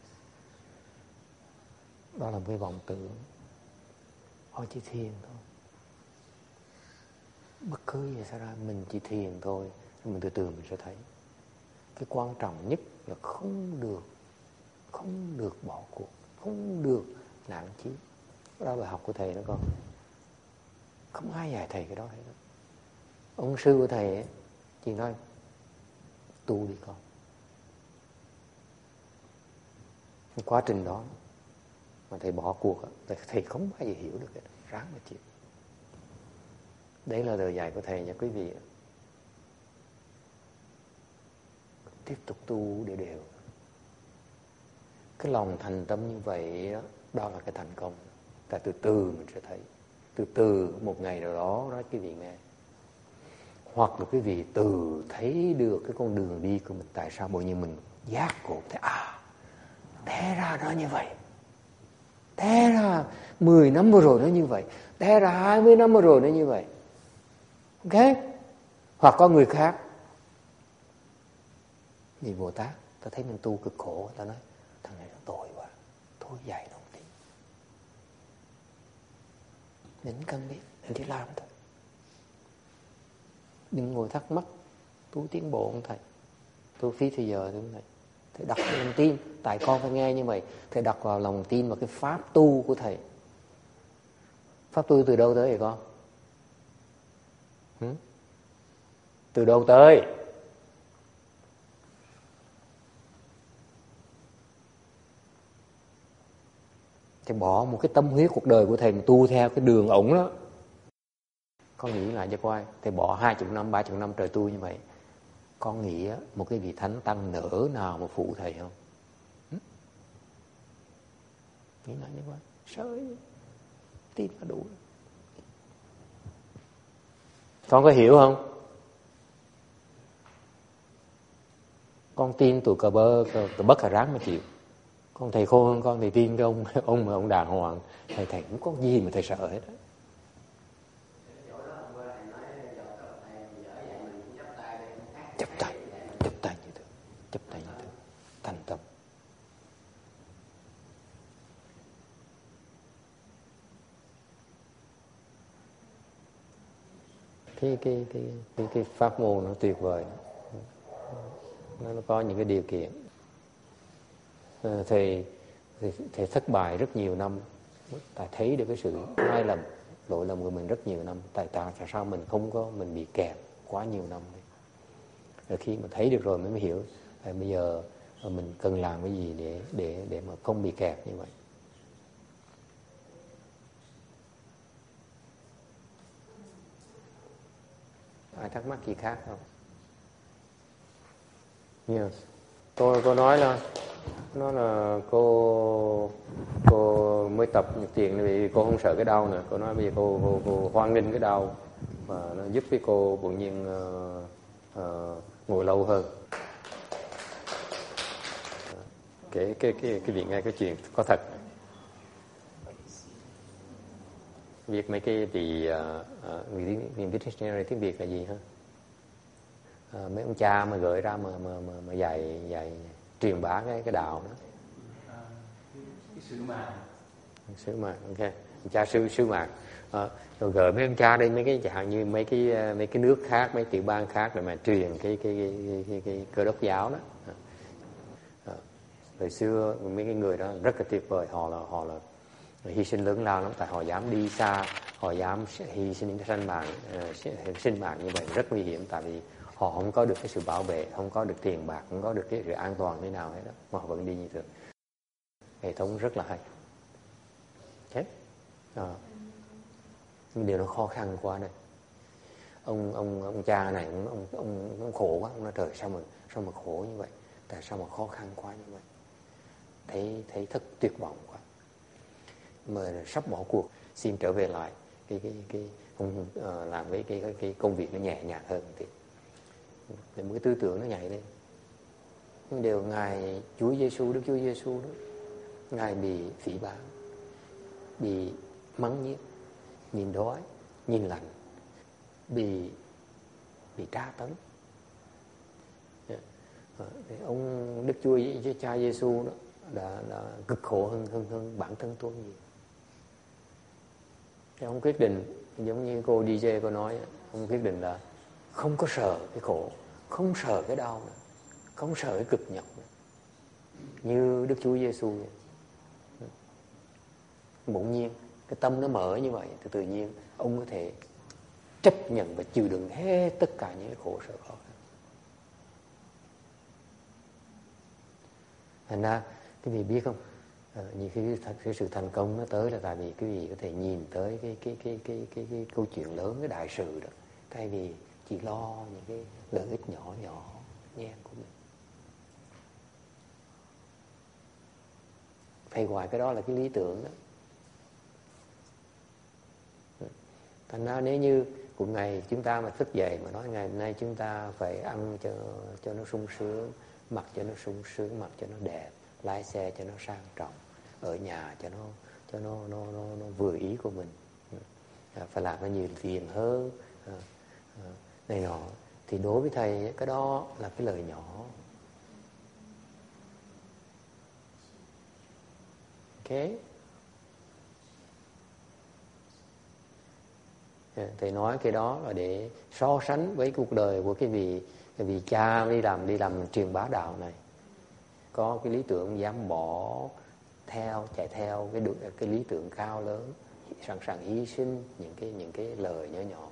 Đó là một cái vọng tưởng, họ chỉ thiền thôi. Bất cứ gì xảy ra mình chỉ thiền thôi, mình từ từ mình sẽ thấy. Cái quan trọng nhất là không được không được bỏ cuộc, không được nản chí. Đó là bài học của thầy đó con. Không ai dạy thầy cái đó hết. Ông sư của thầy ấy, chỉ nói tu đi con. Cái quá trình đó mà thầy bỏ cuộc, thầy không bao giờ hiểu được cái đó. Ráng mà chịu. Đấy là lời dạy của thầy nha quý vị. Tiếp tục tu đều đều. Cái lòng thành tâm như vậy đó, đó là cái thành công. Tại từ từ mình sẽ thấy. Từ từ một ngày nào đó nói quý vị nghe. Hoặc là quý vị từ thấy được cái con đường đi của mình. Tại sao bởi như mình giác ngộ thấy à, té ra nó như vậy, té ra mười năm vừa rồi nó như vậy, té ra hai mươi năm vừa rồi nó như vậy. Ok. Hoặc có người khác Vì Bồ Tát ta thấy mình tu cực khổ, ta nói thằng này nó tội quá, thôi dạy nó một tí, mình cần biết, mình chỉ làm thôi, đừng ngồi thắc mắc tu tiến bộ không thầy, tu phí thời giờ đúng thầy. Thầy đặt vào lòng tin, tại con phải nghe như vậy, thầy đặt vào lòng tin vào cái pháp tu của thầy. Pháp tu từ đâu tới vậy con? Hử? Từ đâu tới? Thầy bỏ một cái tâm huyết cuộc đời của thầy mà tu theo cái đường ổng đó. Con nghĩ lại cho coi, thầy bỏ hai chục năm, ba chục năm trời tu như vậy, con nghĩ một cái vị thánh tăng nỡ nào mà phụ thầy không? Hử? Nghĩ lại như vậy, sợi tin là đủ. Con có hiểu không? Con tin tụi cờ bơ, cờ, cờ bất cà ráng mà chịu. Con thầy khôn hơn con, thầy tin cái ông ông mà ông đàng hoàng, thầy thầy cũng có gì mà thầy sợ hết đó. Chấp tay, chấp tay như thế, chấp tay như thế, thành tâm. Cái cái cái cái cái pháp môn nó tuyệt vời, nó, nó có những cái điều kiện. À, thầy, thầy thầy thất bại rất nhiều năm, tại thấy được cái sự sai lầm, lỗi lầm của mình rất nhiều năm. Tại tại sao mình không có, mình bị kẹt quá nhiều năm đấy. Rồi khi mà thấy được rồi mới mới hiểu à, bây giờ mình cần làm cái gì để để để mà không bị kẹt như vậy. Ai thắc mắc gì khác không? Yes. Tôi cô nói là nó là cô cô mới tập một chuyện vì cô không sợ cái đau nữa. Cô nói bây giờ cô cô, cô hoan nghênh cái đau và nó giúp cái cô tự nhiên uh, uh, ngồi lâu hơn. Cái cái cái cái việc nghe cái chuyện có thật. Việc mấy cái thì người tiếng tiếng dictionary tiếng Việt là gì hả? À, mấy ông cha mà gửi ra mà mà mà, mà dạy dạy truyền bá cái cái đạo đó. À, cái, cái sứ mạng. Sứ mạng, ok. Cha sư sứ mạng. À, rồi gửi mấy ông cha đây mấy cái chẳng như mấy cái mấy cái nước khác, mấy tiểu bang khác để mà truyền cái cái cái cái, cái, cái cơ đốc giáo đó. À, hồi xưa mấy cái người đó rất là tuyệt vời, họ là họ là hy sinh lớn lao lắm, tại họ dám đi xa, họ dám hy sinh sinh mạng, uh, sinh mạng như vậy rất nguy hiểm, tại vì họ không có được cái sự bảo vệ, không có được tiền bạc, không có được cái sự an toàn thế nào hết đó, mà họ vẫn đi như thường. Hệ thống rất là hay. Thế, à, nhưng điều nó khó khăn quá đây. Ông ông ông cha này ông ông ông, ông khổ quá, ông nói trời sao mà sao mà khổ như vậy, tại sao mà khó khăn quá như vậy, thấy thấy thất tuyệt vọng quá. Mà sắp bỏ cuộc, xin trở về lại cái cái cái không uh, làm cái, cái cái cái công việc nó nhẹ nhàng hơn thì để một cái tư tưởng nó nhảy lên. Nhưng đều ngài Chúa Giêsu, Đức Chúa Giêsu đó, ngài bị phỉ báng, bị mắng nhiếc, nhìn đói, nhìn lạnh, bị bị tra tấn. Thì ông Đức Chúa Cha Giêsu đó đã, đã cực khổ hơn hơn hơn bản thân tôi nhiều. Thì ông quyết định giống như cô đê gi cô nói, ông quyết định là không có sợ cái khổ, không sợ cái đau nữa, không sợ cái cực nhọc nữa, như Đức Chúa Giêsu vậy. Bỗng nhiên cái tâm nó mở như vậy thì tự nhiên ông có thể chấp nhận và chịu đựng hết tất cả những cái khổ sở khó khăn. Thành ra cái vị biết không, à, nhiều khi cái, cái sự thành công nó tới là tại vì cái vị có thể nhìn tới cái cái cái cái cái, cái câu chuyện lớn, cái đại sự đó, thay vì chỉ lo những cái lợi ích nhỏ nhỏ nhen của mình. Phải gọi cái đó là cái lý tưởng đó. Thành ra nếu như một ngày chúng ta mà thức dậy mà nói ngày hôm nay chúng ta phải ăn cho cho nó sung sướng, mặc cho nó sung sướng, mặc cho nó đẹp, lái xe cho nó sang trọng, ở nhà cho nó cho nó nó nó, nó vừa ý của mình, à, phải làm nó nhiều tiền hơn, à, à, này nọ, thì đối với thầy cái đó là cái lời nhỏ, Ok. Thầy nói cái đó là để so sánh với cuộc đời của cái vị cái vị cha đi làm đi làm truyền bá đạo này, có cái lý tưởng dám bỏ theo chạy theo cái cái lý tưởng cao lớn, sẵn sàng hy sinh những cái những cái lời nhỏ nhỏ.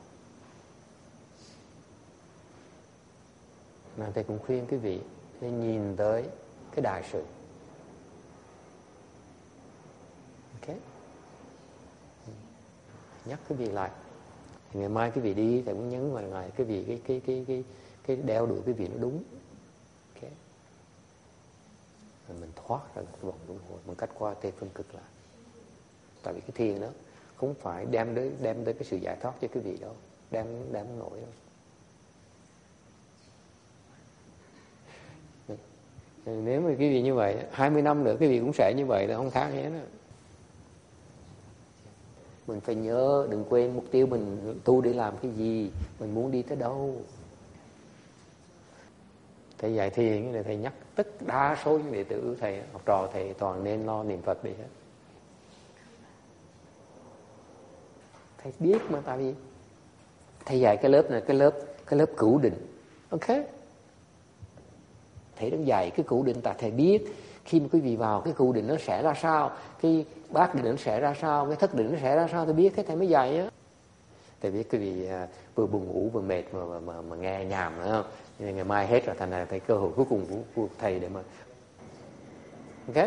Mà thầy cũng khuyên quý vị nên nhìn tới cái đại sự. Ok, nhắc quý vị lại. Thì ngày mai quý vị đi thầy cũng nhấn vào lại cái vị cái cái cái cái cái đeo đuổi quý vị nó đúng. Ok, rồi mình thoát ra cái vòng luân hồi bằng cách qua tây phương cực lạc. Tại vì cái thiền đó không phải đem tới đem tới cái sự giải thoát cho quý vị đâu, đem đem không nổi đâu. Nếu mà quý vị như vậy, hai mươi năm nữa quý vị cũng sẽ như vậy là không khác hết đó. Mình phải nhớ, đừng quên mục tiêu mình tu để làm cái gì, mình muốn đi tới đâu. Thầy dạy thiền này, thầy nhắc tất đa số những đệ tử thầy, học trò thầy toàn nên lo niệm Phật đi hết. Thầy biết mà, tại vì thầy dạy cái lớp này, cái lớp cái lớp cửu định. Ok, thầy đang dạy cái cửu định, tại thầy biết khi mà quý vị vào cái cửu định nó sẽ ra sao, cái bát định nó sẽ ra sao, cái thất định nó sẽ ra sao, tôi biết, cái thầy mới dạy á. Thầy biết quý vị vừa buồn ngủ vừa mệt mà mà, mà, mà nghe nhàm nữa không? Nên ngày mai hết rồi, thành ra thầy cơ hội cuối cùng của, của thầy để mà ok.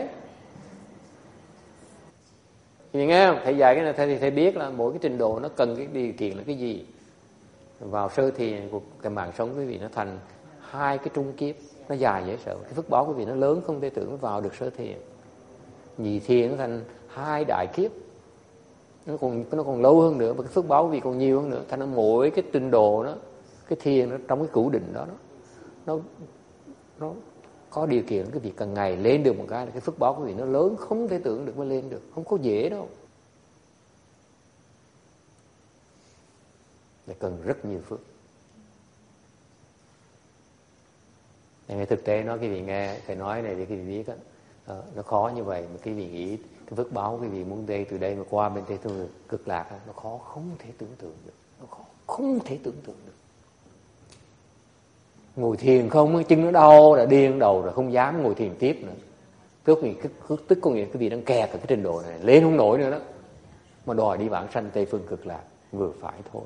Thì nghe không? Thầy dạy cái này thầy, thầy biết là mỗi cái trình độ nó cần cái điều kiện là cái gì. Vào sơ thiền của cái mạng sống quý vị nó thành hai cái trung kiếp, nó dài dễ sợ. Cái phước báo quý vị nó lớn không thể tưởng nó vào được sơ thiền. Nhị thiền nó thành hai đại kiếp, nó còn nó còn lâu hơn nữa, và cái phước báo quý vị còn nhiều hơn nữa. Thành ra mỗi cái trình độ đó, cái thiền nó trong cái cửu định đó, nó nó có điều kiện cái việc càng ngày lên được một cái là cái phước báo của vị nó lớn không thể tưởng được mới lên được, không có dễ đâu. Nó cần rất nhiều phước. Ngày thực tế nói cái vị nghe phải nói này để cái vị biết á, à, nó khó như vậy mà cái vị nghĩ cái phước báo cái vị muốn đây từ đây mà qua bên tây phương cực lạc á, nó khó không thể tưởng tượng được, nó khó không thể tưởng tượng được. Ngồi thiền không, chân nó đau là điên đầu rồi, không dám ngồi thiền tiếp nữa. Tức vì tức có nghĩa cái vị đang kẹt ở cái trình độ này, lên không nổi nữa đó. Mà đòi đi vãng sanh tây phương cực lạc vừa phải thôi.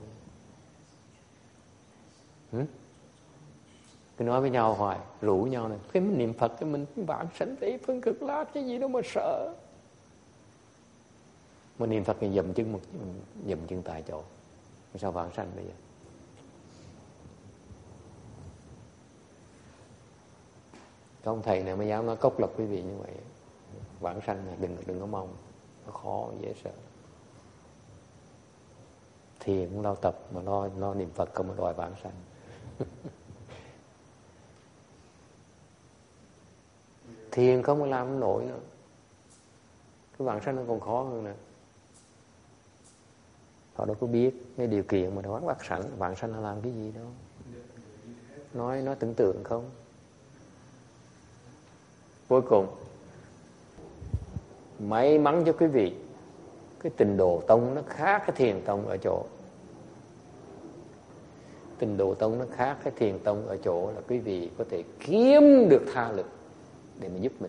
Ừ? Cứ nói với nhau hoài, rủ nhau này, cái mình niệm Phật cái mình vãng sanh tây phương cực lạc, cái gì đâu mà sợ. Mà niệm Phật thì dậm chân một dậm chân tại chỗ, sao vãng sanh bây giờ? Có ông thầy này mới dám nói cốc lộc quý vị như vậy. Vãng sanh này đừng đừng có mong, nó khó dễ sợ. Thiền cũng lo tập mà lo lo niệm Phật không mà đòi vãng sanh. Thiền không có làm nổi nữa, cái vãng sanh nó còn khó hơn nè. Họ đâu có biết cái điều kiện mà nó vãng sanh, vãng sanh nó làm cái gì đâu. Nói nói tưởng tượng không. Cuối cùng may mắn cho quý vị, cái trình độ tông nó khác cái thiền tông ở chỗ, trình độ tông nó khác cái thiền tông ở chỗ là quý vị có thể kiếm được tha lực để mà giúp mình.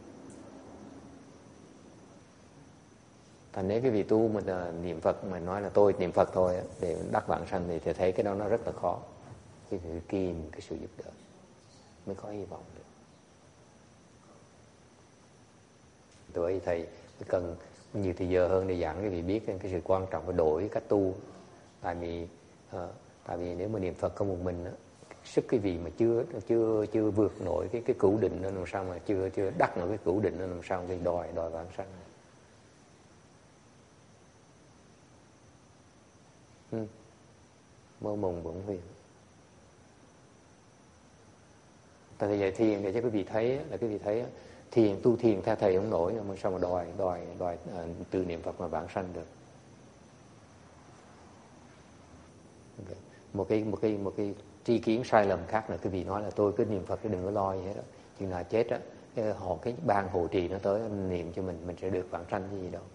Thành nếu cái vị tu mình uh, niệm Phật mà nói là tôi niệm Phật thôi để đắc vãng sanh thì thấy cái đó nó rất là khó. Quý vị kìm cái sự giúp đỡ mới có hy vọng được. Tuổi thầy cần nhiều thời giờ hơn để giảng cái vị biết cái sự quan trọng phải đổi cách tu. Tại vì uh, tại vì nếu mà niệm Phật không một mình, sức cái vị mà chưa chưa chưa vượt nổi cái cái cửu định nó làm sao mà chưa chưa đắc nổi cái cửu định nó làm sao cái đòi đòi vãng sanh. Ừ. Mơ mộng bổn huyền. Tại vì vậy thiền để cho quý vị thấy là quý vị thấy thiền tu thiền theo thầy không nổi mà sao mà đòi đòi đòi uh, từ niệm Phật mà vãng sanh được. Okay. Một cái một cái một cái tri kiến sai lầm khác là quý vị nói là tôi cứ niệm Phật chứ đừng có lo gì hết đó. Chừng nào chết á họ cái ban hộ trì nó tới niệm cho mình, mình sẽ được vãng sanh cái gì đâu.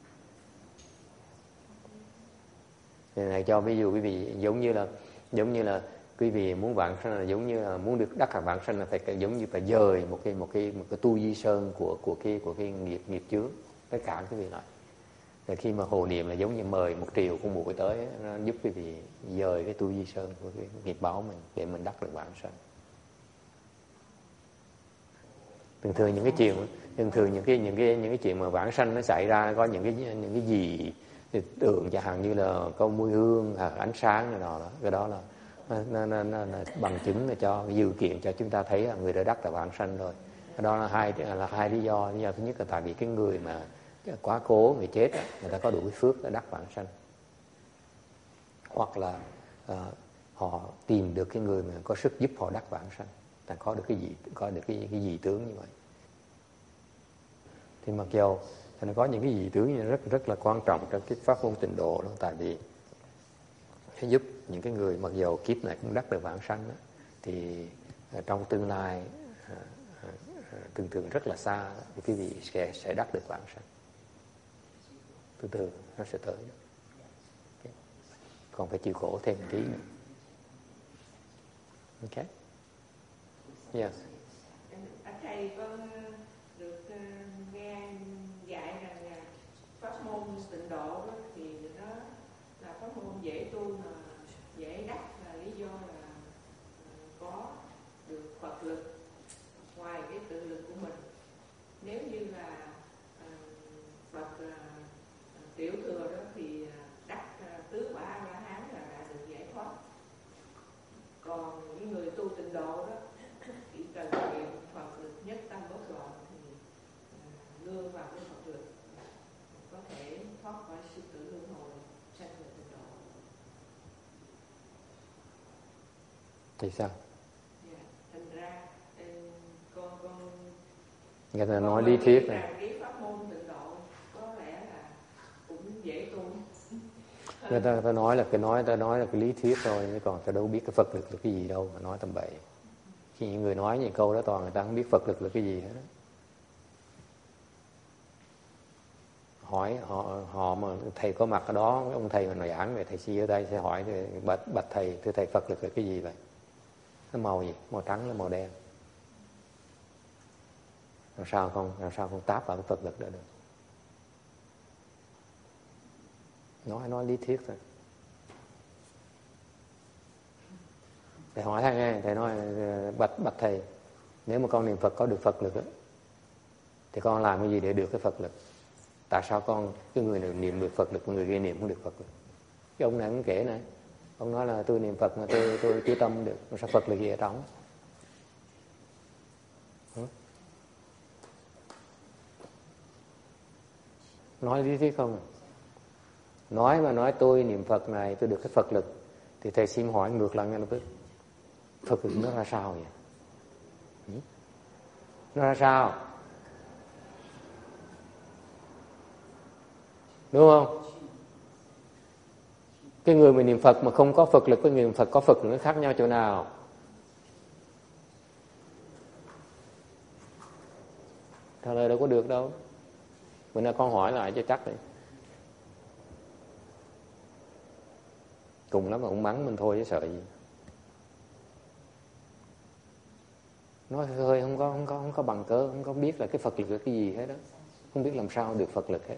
Này, này cho ví dụ quý vị giống như là giống như là quý vị muốn vãng sanh là giống như là muốn được đắc hạnh vãng sanh là phải giống như phải dời một cái một cái một cái tu di sơn của của cái của cái nghiệp nghiệp chướng tất cả quý vị lại. Rồi khi mà hộ niệm là giống như mời một triệu con muỗi tới, nó giúp quý vị dời cái tu di sơn của cái nghiệp báo mình để mình đắc được vãng sanh. Thường thường những cái chuyện thường thường những cái những cái những cái chuyện mà vãng sanh nó xảy ra có những cái những cái gì tượng chẳng hạn như là có mùi hương hoặc ánh sáng này nọ đó, cái đó là nó, nó, nó, nó bằng chứng để cho dự kiện cho chúng ta thấy là người đã đắc là vãng sanh rồi. Cái đó là hai là hai lý do. Lý do thứ nhất là tại vì cái người mà quá cố người chết người ta có đủ cái phước để đắc vãng sanh, hoặc là uh, họ tìm được cái người mà có sức giúp họ đắc vãng sanh, ta có được cái gì có được cái cái gì tướng như vậy. Thì mặc dù thì nó có những cái gì tướng như rất rất là quan trọng trong cái pháp môn tịnh độ đó, tại vì nó giúp những cái người mặc dù kiếp này cũng đắc được vãng sanh đó, thì trong tương lai thường thường rất là xa thì quý vị sẽ sẽ đắc được vãng sanh, từ từ nó sẽ tới đó. Okay. Còn phải chịu khổ thêm một tí nữa. Ok. Yes. Thầy con được nghe dạy rằng là pháp môn tịnh độ thì nó là pháp môn dễ tu mà dễ đắc, là lý do là có được Phật lực ngoài cái tự lực của mình. Nếu như là bậc tiểu thừa đó thì đắc tứ quả A La Hán là đã được giải thoát. Còn những người tu tịnh độ đó chỉ cần niệm Phật lực nhất tâm bất loạn thì nương vào cái Phật lực có thể thoát khỏi sự tử luân hồi sanh về tịnh độ. Thì sao? Yeah. Thành ra con con người ta nói lý thuyết này. Cái pháp môn tịnh độ có lẽ là cũng dễ tu. Người ta, người ta nói là cái nói ta nói là cái lý thuyết thôi, chứ còn ta đâu biết cái Phật lực là cái gì đâu mà nói tầm bậy. Khi những người nói những câu đó toàn người ta không biết Phật lực là cái gì hết đó. Hỏi họ họ mà thầy có mặt ở đó, ông thầy mà nói giảng về thầy si ở đây sẽ hỏi thì bạch, bạch thầy, thưa thầy Phật lực là cái gì vậy? Nó màu gì? Màu trắng hay màu đen? Làm sao không làm sao không táp vào cái Phật lực đó được? Nói nói lý thuyết thôi. Thầy hỏi thầy nghe, thầy nói bạch bạch thầy, nếu mà con niệm Phật có được Phật lực đó, thì con làm cái gì để được cái Phật lực? Tại sao con cái người này niệm được Phật lực, người kia niệm không được Phật lực? Cái ông này cũng kể này, ông nói là tôi niệm Phật mà tôi tôi chú tâm được, sao Phật lực gì ở trong? Hả? Nói lý thuyết không? Nói mà nói tôi niệm Phật này tôi được cái Phật lực, thì thầy xin hỏi ngược lại ngay lập tức, Phật lực nó ra sao vậy? Ừ? Nó ra sao? Đúng không? Cái người mà niệm Phật mà không có Phật lực với người niệm Phật có Phật lực nó khác nhau chỗ nào? Trả lời đâu có được đâu. Bữa nay con hỏi lại cho chắc đi. Cùng lắm mà cũng mắng mình thôi chứ sợ gì. Nói hơi không có không có không có bằng cớ, không có biết là cái Phật lực là cái gì hết đó, không biết làm sao được Phật lực hết.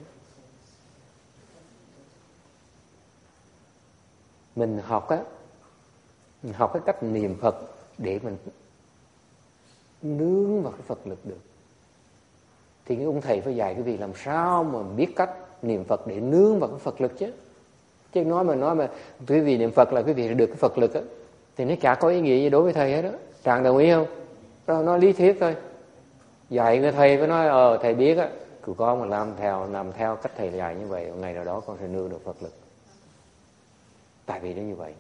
Mình học á, mình học cái cách niệm Phật để mình nướng vào cái Phật lực được. Thì cái ông thầy phải dạy cái việc làm sao mà biết cách niệm Phật để nướng vào cái Phật lực chứ. Chứ nói mà nói mà quý vị niệm Phật là quý vị được cái Phật lực á, thì nó chả có ý nghĩa gì đối với thầy hết đó. Trạng đồng ý không? Đó, nói lý thuyết thôi. Dạy người thầy phải nói ờ thầy biết á, cứ con mà làm theo làm theo cách thầy dạy như vậy, ngày nào đó con sẽ nương được Phật lực. Tại vì nó như vậy.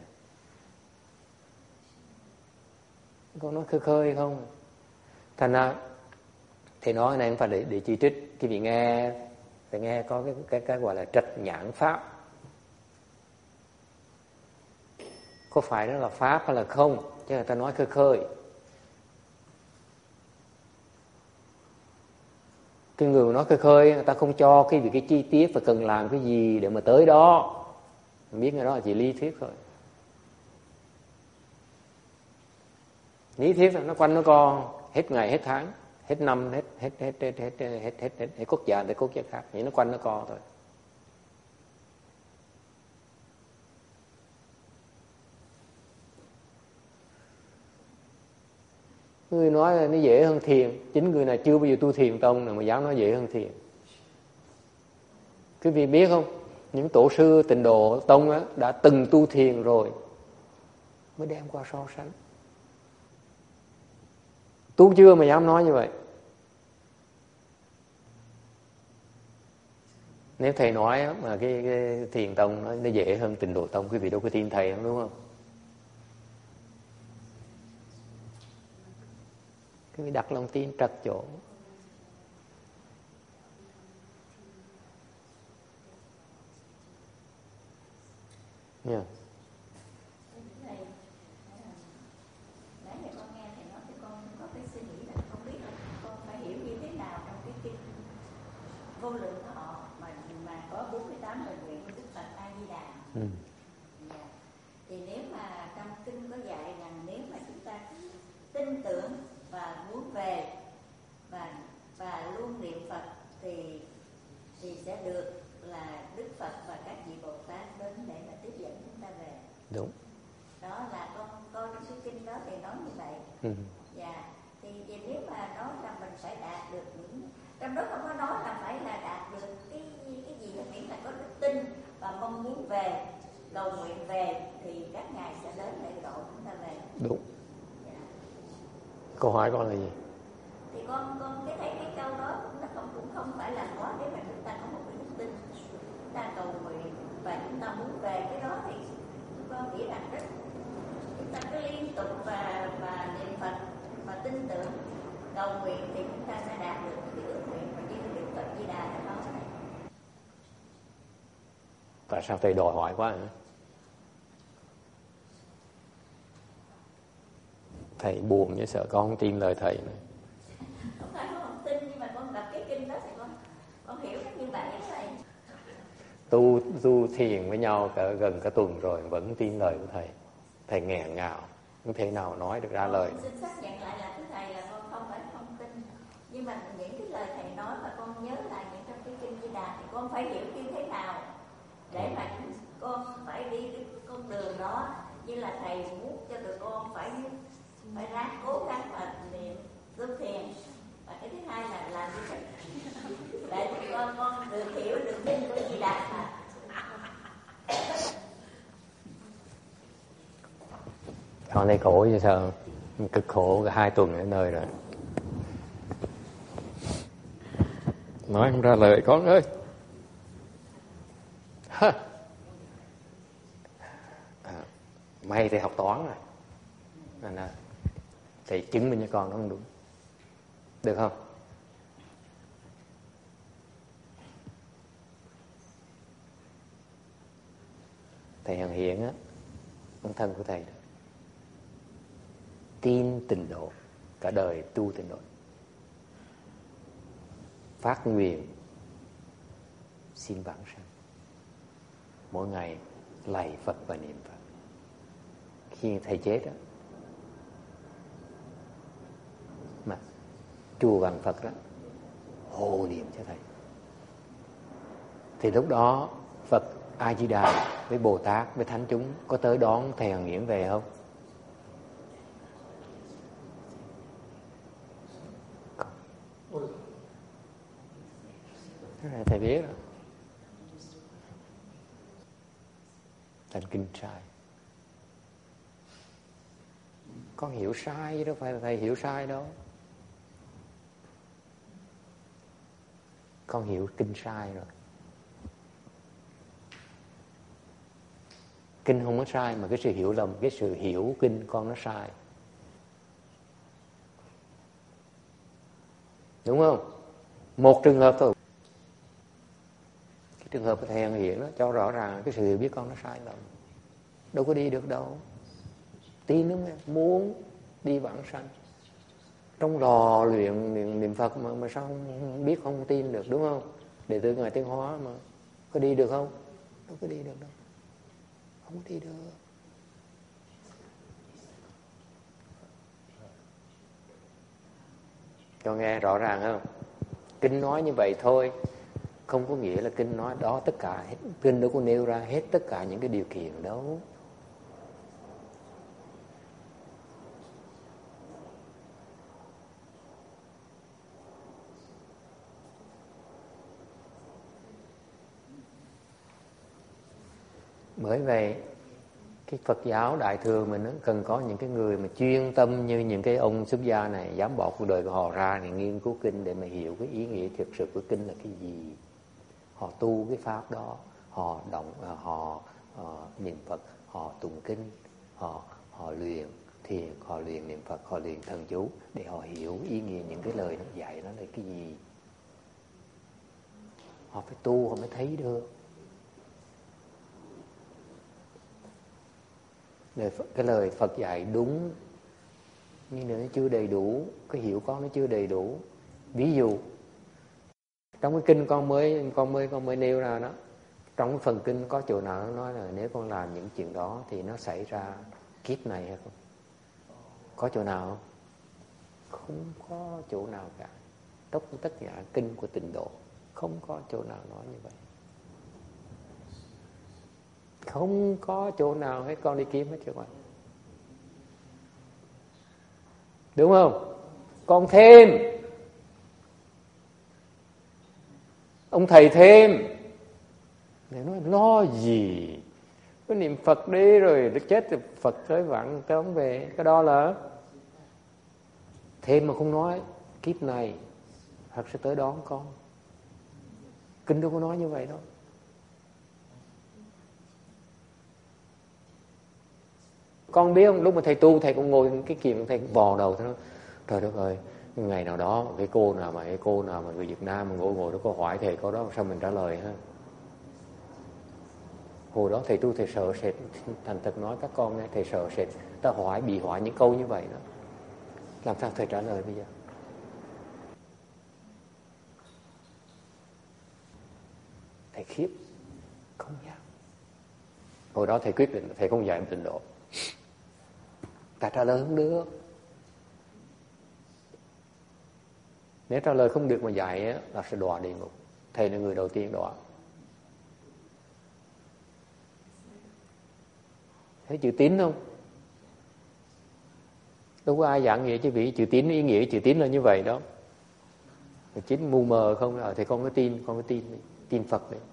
Con nói khơi khơi không? Thành ra thầy nói này không phải để, để chỉ trích. Quý vị nghe phải nghe có cái cái cái gọi là trạch nhãn pháp. Có phải đó là pháp hay là không? Chứ người ta nói khơi khơi. Cái người mà nói khơi khơi, người ta không cho cái việc cái chi tiết và cần làm cái gì để mà tới đó. Mình biết cái đó là chỉ lý thuyết thôi. Lý thuyết là nó quanh nó co hết ngày hết tháng, hết năm, hết hết hết hết hết hết hết hết, hết, hết quốc gia tới quốc gia khác, nhưng nó quanh nó co thôi. Người nói là nó dễ hơn thiền, chính người này chưa bao giờ tu thiền tông nào mà dám nói dễ hơn thiền. Quý vị biết không, những tổ sư Tịnh Độ Tông á, đã từng tu thiền rồi mới đem qua so sánh. Tu chưa mà dám nói như vậy. Nếu thầy nói á, mà cái, cái thiền tông nó, nó dễ hơn Tịnh Độ Tông, quý vị đâu có tin thầy không, đúng không? Quý vị đặt lòng tin trật chỗ. Yeah. Vô lượng thọ mà mà có bốn mươi tám lời nguyện của Đức Phật A Di Đà. Ừ. Yeah. Thì nếu mà trong kinh có dạy rằng nếu mà chúng ta tin tưởng và muốn về và và luôn niệm Phật thì thì sẽ được là Đức Phật và các vị Bồ Tát đến để mà tiếp dẫn chúng ta về. Đúng. Đó là con coi cái số kinh đó thì nói như vậy. Ừ. Dạ. Thì, thì nếu mà nói là mình phải đạt được những, trong đó không có nói là phải là đạt được cái cái gì, miễn là có đức tin và mong muốn về, cầu nguyện về thì các ngài sẽ đến để độ chúng ta về. Đúng. Dạ. Câu hỏi con là gì? Thì con con cái thấy cái câu đó cũng nó không cũng không phải là khó để mà chúng ta có một cái đức tin, chúng ta cầu nguyện và chúng ta muốn về, cái đó thì chúng con nghĩ rằng rất chúng ta cứ liên tục và và niệm Phật và tin tưởng cầu nguyện thì chúng ta sẽ đạt được cái ước nguyện mà như Đức Phật Di Đà đã nói này. Tại sao thầy đòi hỏi quá hả? Thầy buồn với sợ con không tin lời thầy nữa. Không phải không tin, nhưng mà con đọc cái kinh đó thì con con hiểu nó như vậy thầy. Tu tu thiền với nhau cả gần cả tuần rồi vẫn tin lời của thầy. Thầy nghẹn ngào, không thể nào nói được ra con lời. Xin xác nhận lại là thưa thầy là con không phải không tin, nhưng mà những cái lời thầy nói mà con nhớ lại những trong cái kinh Di Đà thì con phải hiểu như thế nào để mà con phải đi cái con đường đó, như là thầy muốn cho tụi con phải phải ráng cố gắng mà niệm tu thiền, và cái thứ hai là làm như vậy để tụi con con được hiểu được kinh của Di Đà mà. Con thấy khổ như sao? Cực khổ cả hai tuần ở nơi rồi. Nói không ra lời con ơi. À, may thầy học toán rồi. Nên là thầy chứng minh cho con nó không đúng. Được không? Thầy Hằng Hiển á, ông thân của thầy đó, tin Tịnh Độ, cả đời tu Tịnh Độ, phát nguyện xin vãng sanh, mỗi ngày lạy Phật và niệm Phật. Khi thầy chết đó, mà chùa Vạn Phật đó hộ niệm cho thầy, thì lúc đó Phật A Di Đà với Bồ Tát với thánh chúng có tới đón thầy Hằng Hiển về không? Thầy biết đó. Thành kinh sai. Con hiểu sai chứ đâu phải là thầy hiểu sai đâu. Con hiểu kinh sai rồi. Kinh không có sai, mà cái sự hiểu lầm, cái sự hiểu kinh con nó sai. Đúng không? Một trường hợp thôi. Cái trường hợp của thầy Hằng Hiển đó cho rõ ràng cái sự hiểu biết con nó sai lầm. Đâu có đi được đâu. Tin đúng không? Muốn đi vãng sanh trong lò luyện niệm, niệm Phật mà mà sao không biết, không tin được, đúng không? Đệ tử Ngài Tiến Hóa mà có đi được không? Đâu có đi được đâu, không có đi được. Cho nghe rõ ràng không? Kinh nói như vậy thôi, không có nghĩa là kinh nói đó tất cả hết. Kinh đâu có nêu ra hết tất cả những cái điều kiện đâu. Bởi vậy cái Phật giáo Đại thừa mình nó cần có những cái người mà chuyên tâm như những cái ông xuất gia này, dám bỏ cuộc đời của họ ra để nghiên cứu kinh để mà hiểu cái ý nghĩa thực sự của kinh là cái gì. Họ tu cái pháp đó, họ động, họ uh, niệm Phật, họ tụng kinh, họ họ luyện thiền, họ luyện niệm Phật, họ luyện thần chú để họ hiểu ý nghĩa những cái lời nó dạy nó là cái gì. Họ phải tu họ mới thấy được. Cái lời Phật dạy đúng nhưng nó chưa đầy đủ, cái hiểu con nó chưa đầy đủ. Ví dụ trong cái kinh con mới con mới con mới nêu ra đó, trong cái phần kinh có chỗ nào nó nói là nếu con làm những chuyện đó thì nó xảy ra kiếp này hay không? Có chỗ nào không? Không có chỗ nào cả. Trong tất cả kinh của Tịnh Độ không có chỗ nào nói như vậy. Không có chỗ nào hết, con đi kiếm hết cho con. Đúng không? Con thêm, ông thầy thêm, để nói lo gì, cứ niệm Phật đi rồi nó chết thì Phật tới vặn tới ông về. Cái đó là thêm mà không nói kiếp này Phật sẽ tới đón con. Kinh đâu có nói như vậy đâu. Con biết không, lúc mà thầy tu thầy cũng ngồi cái kiềm thầy cũng vò đầu, thầy nói trời đất ơi, ngày nào đó cái cô nào mà cái cô nào mà người Việt Nam mà ngồi ngồi đó có hỏi thầy câu đó sao mình trả lời ha. Hồi đó thầy tu thầy sợ sệt, thành thật nói các con nghe, thầy sợ sệt ta hỏi bị hỏi những câu như vậy đó, làm sao thầy trả lời bây giờ? Thầy khiếp, không dám. Hồi đó thầy quyết định thầy không dạy Tịnh Độ, ta trả lời không được. Nếu trả lời không được mà dạy á, là sẽ đọa địa ngục. Thầy là người đầu tiên đọa. Thấy chữ tín không? Đâu có ai giảng nghĩa chứ vì chữ tín, ý nghĩa chữ tín là như vậy đó. Chính mù mờ không là thì con có tin, con có tin đi, tin Phật đấy.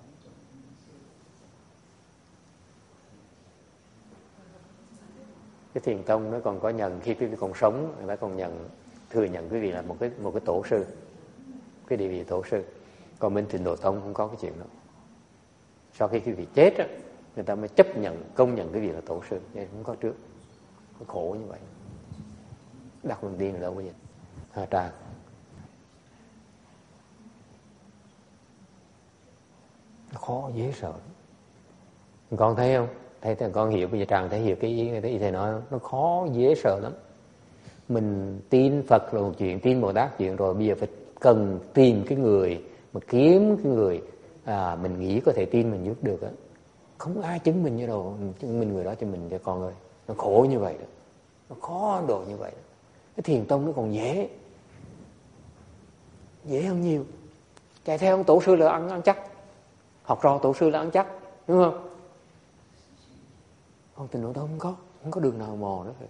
Cái thiền tông nó còn có nhận, khi quý vị còn sống người ta còn nhận, thừa nhận quý vị là một cái một cái tổ sư, cái địa vị tổ sư. Còn bên Tịnh Độ tông không có cái chuyện đó. Sau khi quý vị chết á, người ta mới chấp nhận, công nhận cái vị là tổ sư, nên không có trước. Nó khổ như vậy. Đặt lòng tin ở đâu bây giờ? Hà Tràng. Nó khó dễ sợ. Con thấy không? Thấy thằng con hiểu bây giờ Tràng thấy hiểu cái ý, cái ý thầy nói không? Nó khó dễ sợ lắm. Mình tin Phật là một chuyện, tin Bồ Tát chuyện rồi, bây giờ phải cần tìm cái người mà kiếm cái người à, mình nghĩ có thể tin mình giúp được á. Không ai chứng minh như đâu, chứng minh người đó cho mình cho con ơi. Nó khổ như vậy đó. Nó khó độ như vậy đó. Cái thiền tông nó còn dễ, dễ hơn nhiều. Chạy theo ông tổ sư là ăn ăn chắc, học trò tổ sư là ăn chắc, đúng không? Còn Tịnh Độ tông không có, không có đường nào mò nữa.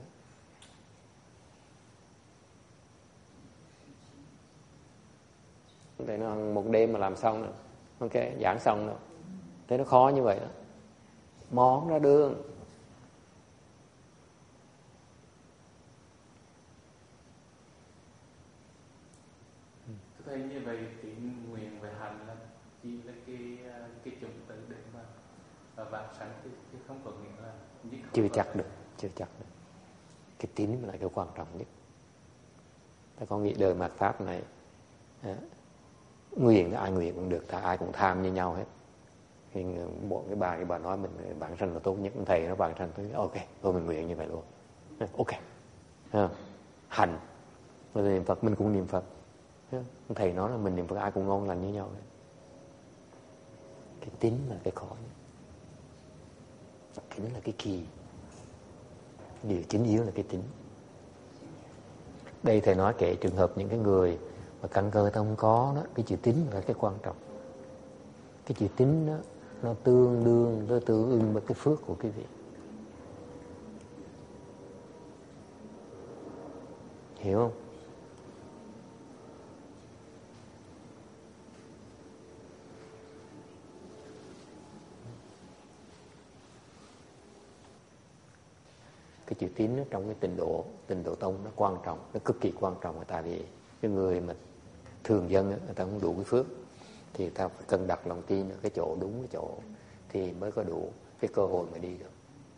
Để nó một đêm mà làm xong rồi, ok, giảng xong rồi, thế nó khó như vậy đó, mò ra đường. Thầy như vậy tín nguyện về hành là chỉ là cái cái chủng tử để mà và vạn sanh, chứ không có nghĩa là chưa chắc được, chưa chắc được. Cái tín là cái quan trọng nhất. Ta có nghĩ đời mạt pháp này à, nguyện ai nguyện cũng được, ta ai cũng tham như nhau hết. Thì bộ cái bà cái bà nói mình bản thân là tốt nhất, thầy nó bản thân tôi ok, thôi mình nguyện như vậy luôn, ok. À, hành Rồi niệm Phật mình cũng niệm Phật. Thầy nói là mình niệm Phật ai cũng ngon lành như nhau. Cái tín là cái khó nhất. Tín là cái kỳ. Điều chính yếu là cái tín. Đây thầy nói kể trường hợp những cái người mà căn cơ ta không có đó, cái chữ tín là cái quan trọng. Cái chữ tín đó nó tương đương, nó tương ưng với cái phước của quý vị. Hiểu không? Cái chữ tín đó, trong cái tịnh độ tịnh độ tông nó quan trọng, nó cực kỳ quan trọng. Tại vì cái người mà thường dân đó, người ta không đủ cái phước thì ta phải cần đặt lòng tin ở cái chỗ đúng cái chỗ thì mới có đủ cái cơ hội mà đi được,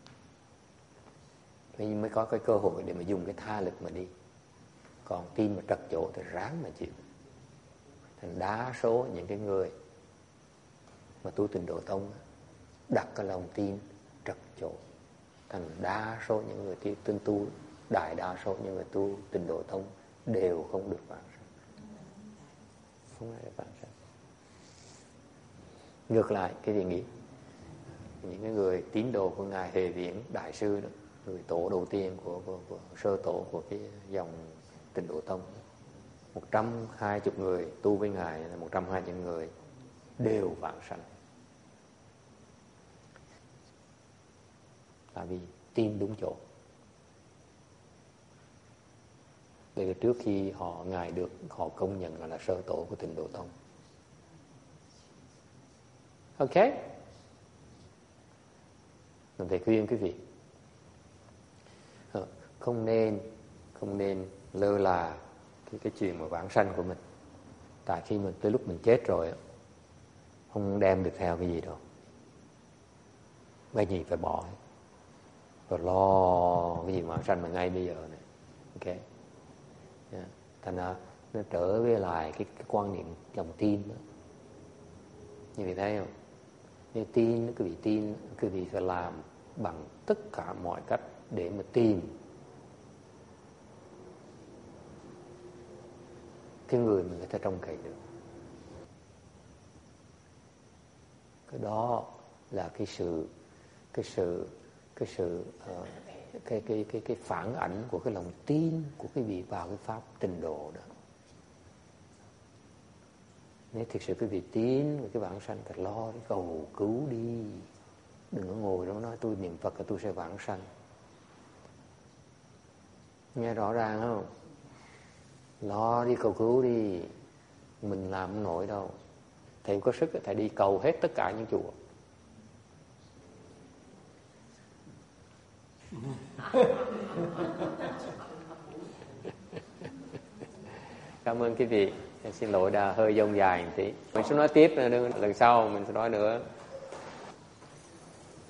mới có cái cơ hội để mà dùng cái tha lực mà đi. Còn tin mà trật chỗ thì ráng mà chịu. Thành đa số những cái người mà tu tịnh độ tông đặt cái lòng tin trật chỗ. Thành đa số những ngườiที่tinh tu, đại đa số những người tu tịnh độ tông đều không được vãng sanh, không ai được vãng sanh. Ngược lại cái gì nghĩ những cái người tín đồ của ngài Huệ Viễn đại sư đó, người tổ đầu tiên của, của, của sơ tổ của cái dòng tịnh độ tông, một trăm hai mươi người tu với ngài là một trăm hai mươi người đều vãng sanh. Tại vì tin đúng chỗ. Đây là trước khi họ ngài được họ công nhận là, là sơ tổ của tịnh độ tông. Ok. Mình thầy khuyên quý vị không nên không nên lơ là cái cái chuyện mà vãng sanh của mình. Tại khi mình tới lúc mình chết rồi không đem được theo cái gì đâu, cái gì phải bỏ rồi lo cái gì vãng sanh mà ngay bây giờ này. Ok. Yeah. Thành ra nó trở về lại cái, cái quan niệm lòng tin đó. Như vậy thấy không? Nếu tin, quý vị tin, quý vị phải làm bằng tất cả mọi cách để mà tìm cái người mà người ta trông cậy được. Cái đó là cái sự cái sự cái sự uh, cái cái cái cái phản ảnh của cái lòng tin của quý vị vào cái pháp tịnh độ đó. Nếu thực sự quý vị tin về cái vãng sanh thì lo cái cầu cứu đi. Đừng có ngồi đó nói tôi niệm Phật là tôi sẽ vãng sanh. Nghe rõ ràng không? Lo đi cầu cứu đi. Mình làm không nổi đâu. Thầy có sức thầy đi cầu hết tất cả những chùa. Cảm ơn quý vị. Em xin lỗi đã hơi dông dài một tí. Mình sẽ nói tiếp nữa, lần sau mình sẽ nói nữa.